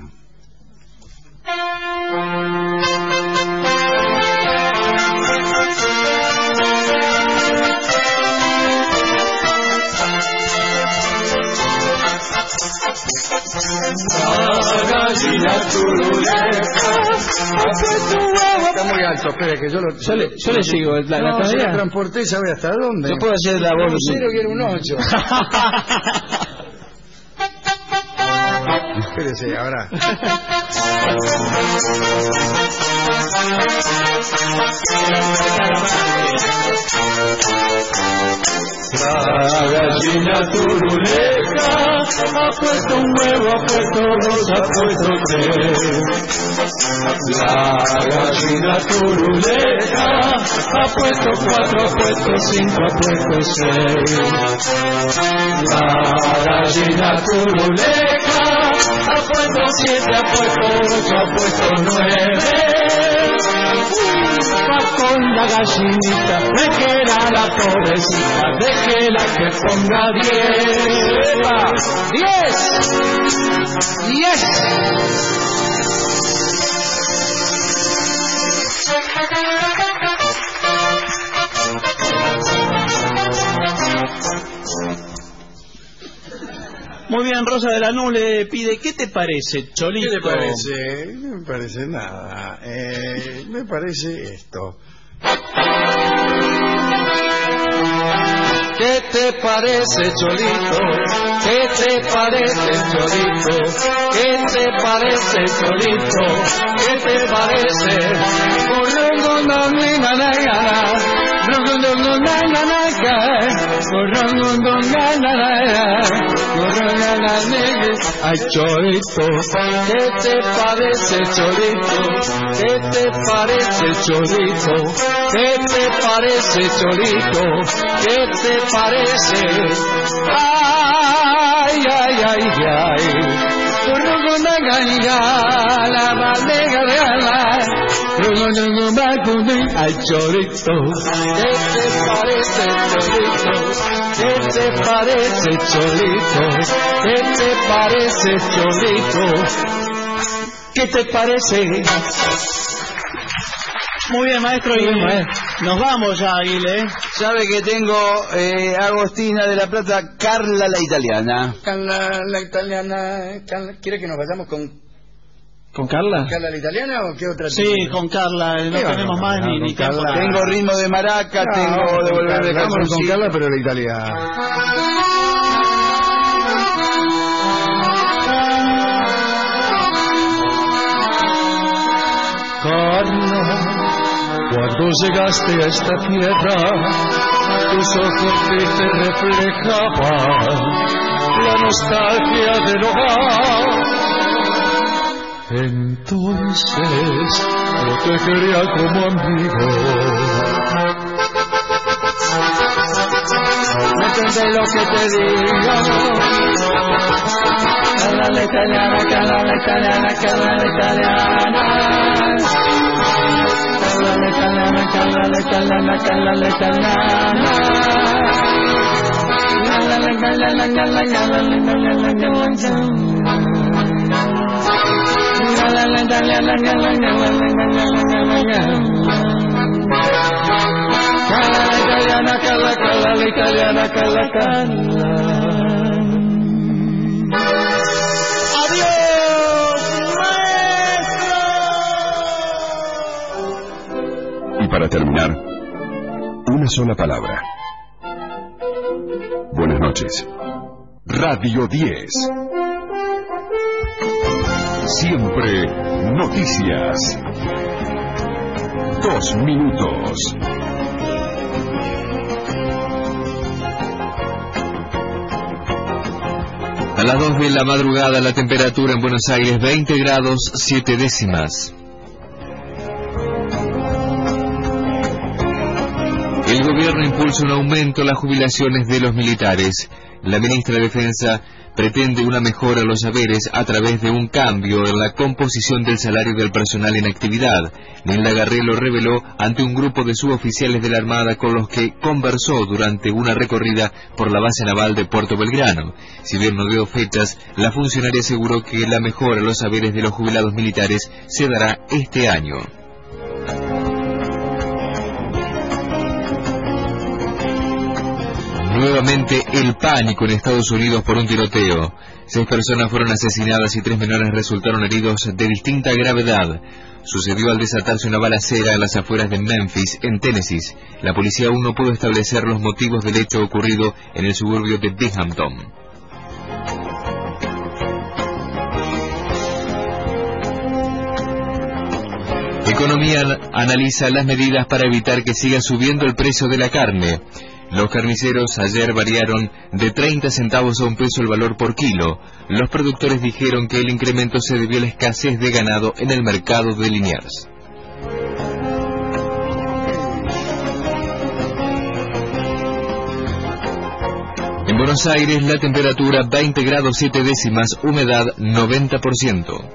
La gallina turuleca. Está muy alto, espere que yo le sigo. La la transporté, ¿sabe hasta dónde? Yo puedo hacer la voz. Un 0 y era un 8. Espérese, ahora. La gallina turuleca ha puesto un huevo, ha puesto dos, ha puesto tres. La gallina turuleca ha puesto 4, ha puesto 5, ha puesto 6. La gallina turuleca ha puesto 7, ha puesto 8, ha puesto 9. Va con la gallinita, déjela la pobrecita, déjela que ponga 10. 10. Muy bien, Rosa de Lanús le pide, ¿qué te parece, Cholito? ¿Qué te parece? No me parece nada. Me parece esto. ¿Qué te parece, Cholito? ¿Qué te parece, Cholito? ¿Qué te parece, Cholito? ¿Qué te parece? Ay, Cholito, ¿qué te parece, Cholito? ¿Qué te parece, Cholito? ¿Qué te parece, Cholito? ¿Qué te parece? Ay, ay, ay, ay. Ay, Cholito, ¿qué te parece, Cholito? ¿Qué te parece, Cholito? ¿Qué te parece, Cholito? ¿Qué te parece? Muy bien, maestro, y nos vamos ya, Aguile. Sabe que tengo Agostina de la Plata, Carla la italiana. Carla la italiana. ¿Quiere que nos vayamos con ¿Con Carla? ¿Carla la italiana o qué otra? Sí, con Carla, no tenemos más ni tiempo. Tengo ritmo de maraca, tengo de volver de Vamos con Carla, pero la italiana. Carla, cuando llegaste a esta tierra, tus ojos te reflejaban la nostalgia del hogar. Entonces yo te quería como amigo. ¿Me entiendes lo que te digo? Carla la italiana, Carla la italiana, Carla la italiana. Carla la italiana, Carla la italiana, Carla la italiana. Carla la italiana, Carla la italiana. La italiana, Carla. ¡Adiós, maestro! Y para terminar, una sola palabra. Buenas noches. Radio 10. Siempre noticias. 2 minutos. A las 2 de la madrugada la temperatura en Buenos Aires 20 grados 7 décimas. El gobierno impulsa un aumento en las jubilaciones de los militares. La ministra de Defensa pretende una mejora en los saberes a través de un cambio en la composición del salario del personal en actividad. Nilda Garré lo reveló ante un grupo de suboficiales de la Armada con los que conversó durante una recorrida por la base naval de Puerto Belgrano. Si bien no dio fechas, la funcionaria aseguró que la mejora en los saberes de los jubilados militares se dará este año. Nuevamente el pánico en Estados Unidos por un tiroteo. 6 personas fueron asesinadas y 3 menores resultaron heridos de distinta gravedad. Sucedió al desatarse una balacera en las afueras de Memphis, en Tennessee. La policía aún no pudo establecer los motivos del hecho ocurrido en el suburbio de Binghamton. Economía analiza las medidas para evitar que siga subiendo el precio de la carne. Los carniceros ayer variaron de 30 centavos a $1 el valor por kilo. Los productores dijeron que el incremento se debió a la escasez de ganado en el mercado de Liniers. En Buenos Aires la temperatura 20 grados 7 décimas, humedad 90%.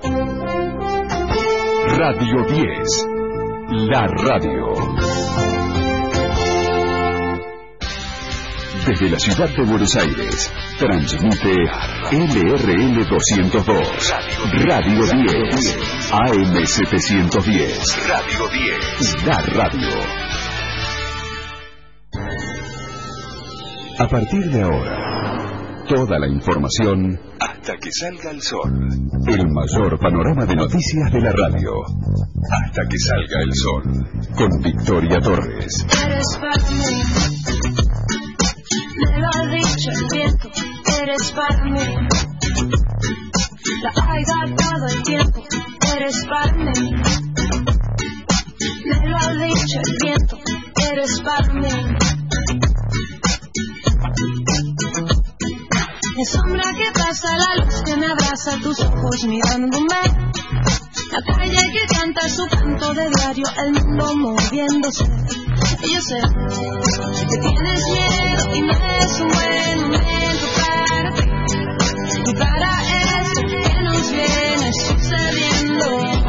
Radio 10, la radio. Desde la ciudad de Buenos Aires, transmite LRL 202, Radio 10, AM 710, Radio 10, la radio. A partir de ahora, toda la información hasta que salga el sol. El mayor panorama de noticias de la radio. Hasta que salga el sol. Con Victoria Torres. Me lo ha dicho el viento, eres para mí. La ha gastado el tiempo, eres para mí. Me lo ha dicho el viento, eres para mí. Mi sombra que pasa, la luz que me abraza, tus ojos mirándome. La calle que canta su canto de diario, el mundo moviéndose. Y yo sé que tienes miedo y no es un buen momento para ti. Y para esto que nos viene sucediendo.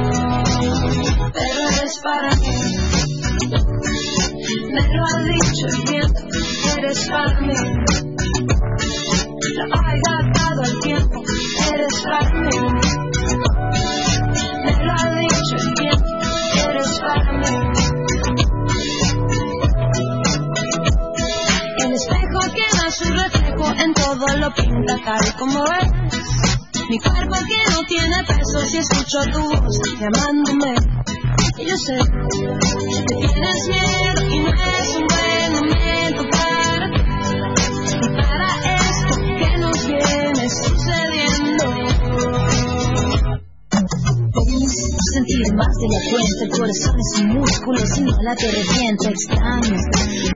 Pero eres para mí. Me lo ha dicho el viento, eres para mí. La ha gastado el tiempo, eres para mí. Me lo ha dicho el viento, eres para mí. El espejo que da su reflejo en todo lo pinta tal como es. Mi cuerpo que no tiene peso si escucho tu voz llamándome. Y yo sé que tienes miedo y no es un buen momento para ti. Y para esto que nos viene sucediendo. Necesito sentir más de la cuenta. El corazón es un músculo, si no la te revienta. Extraño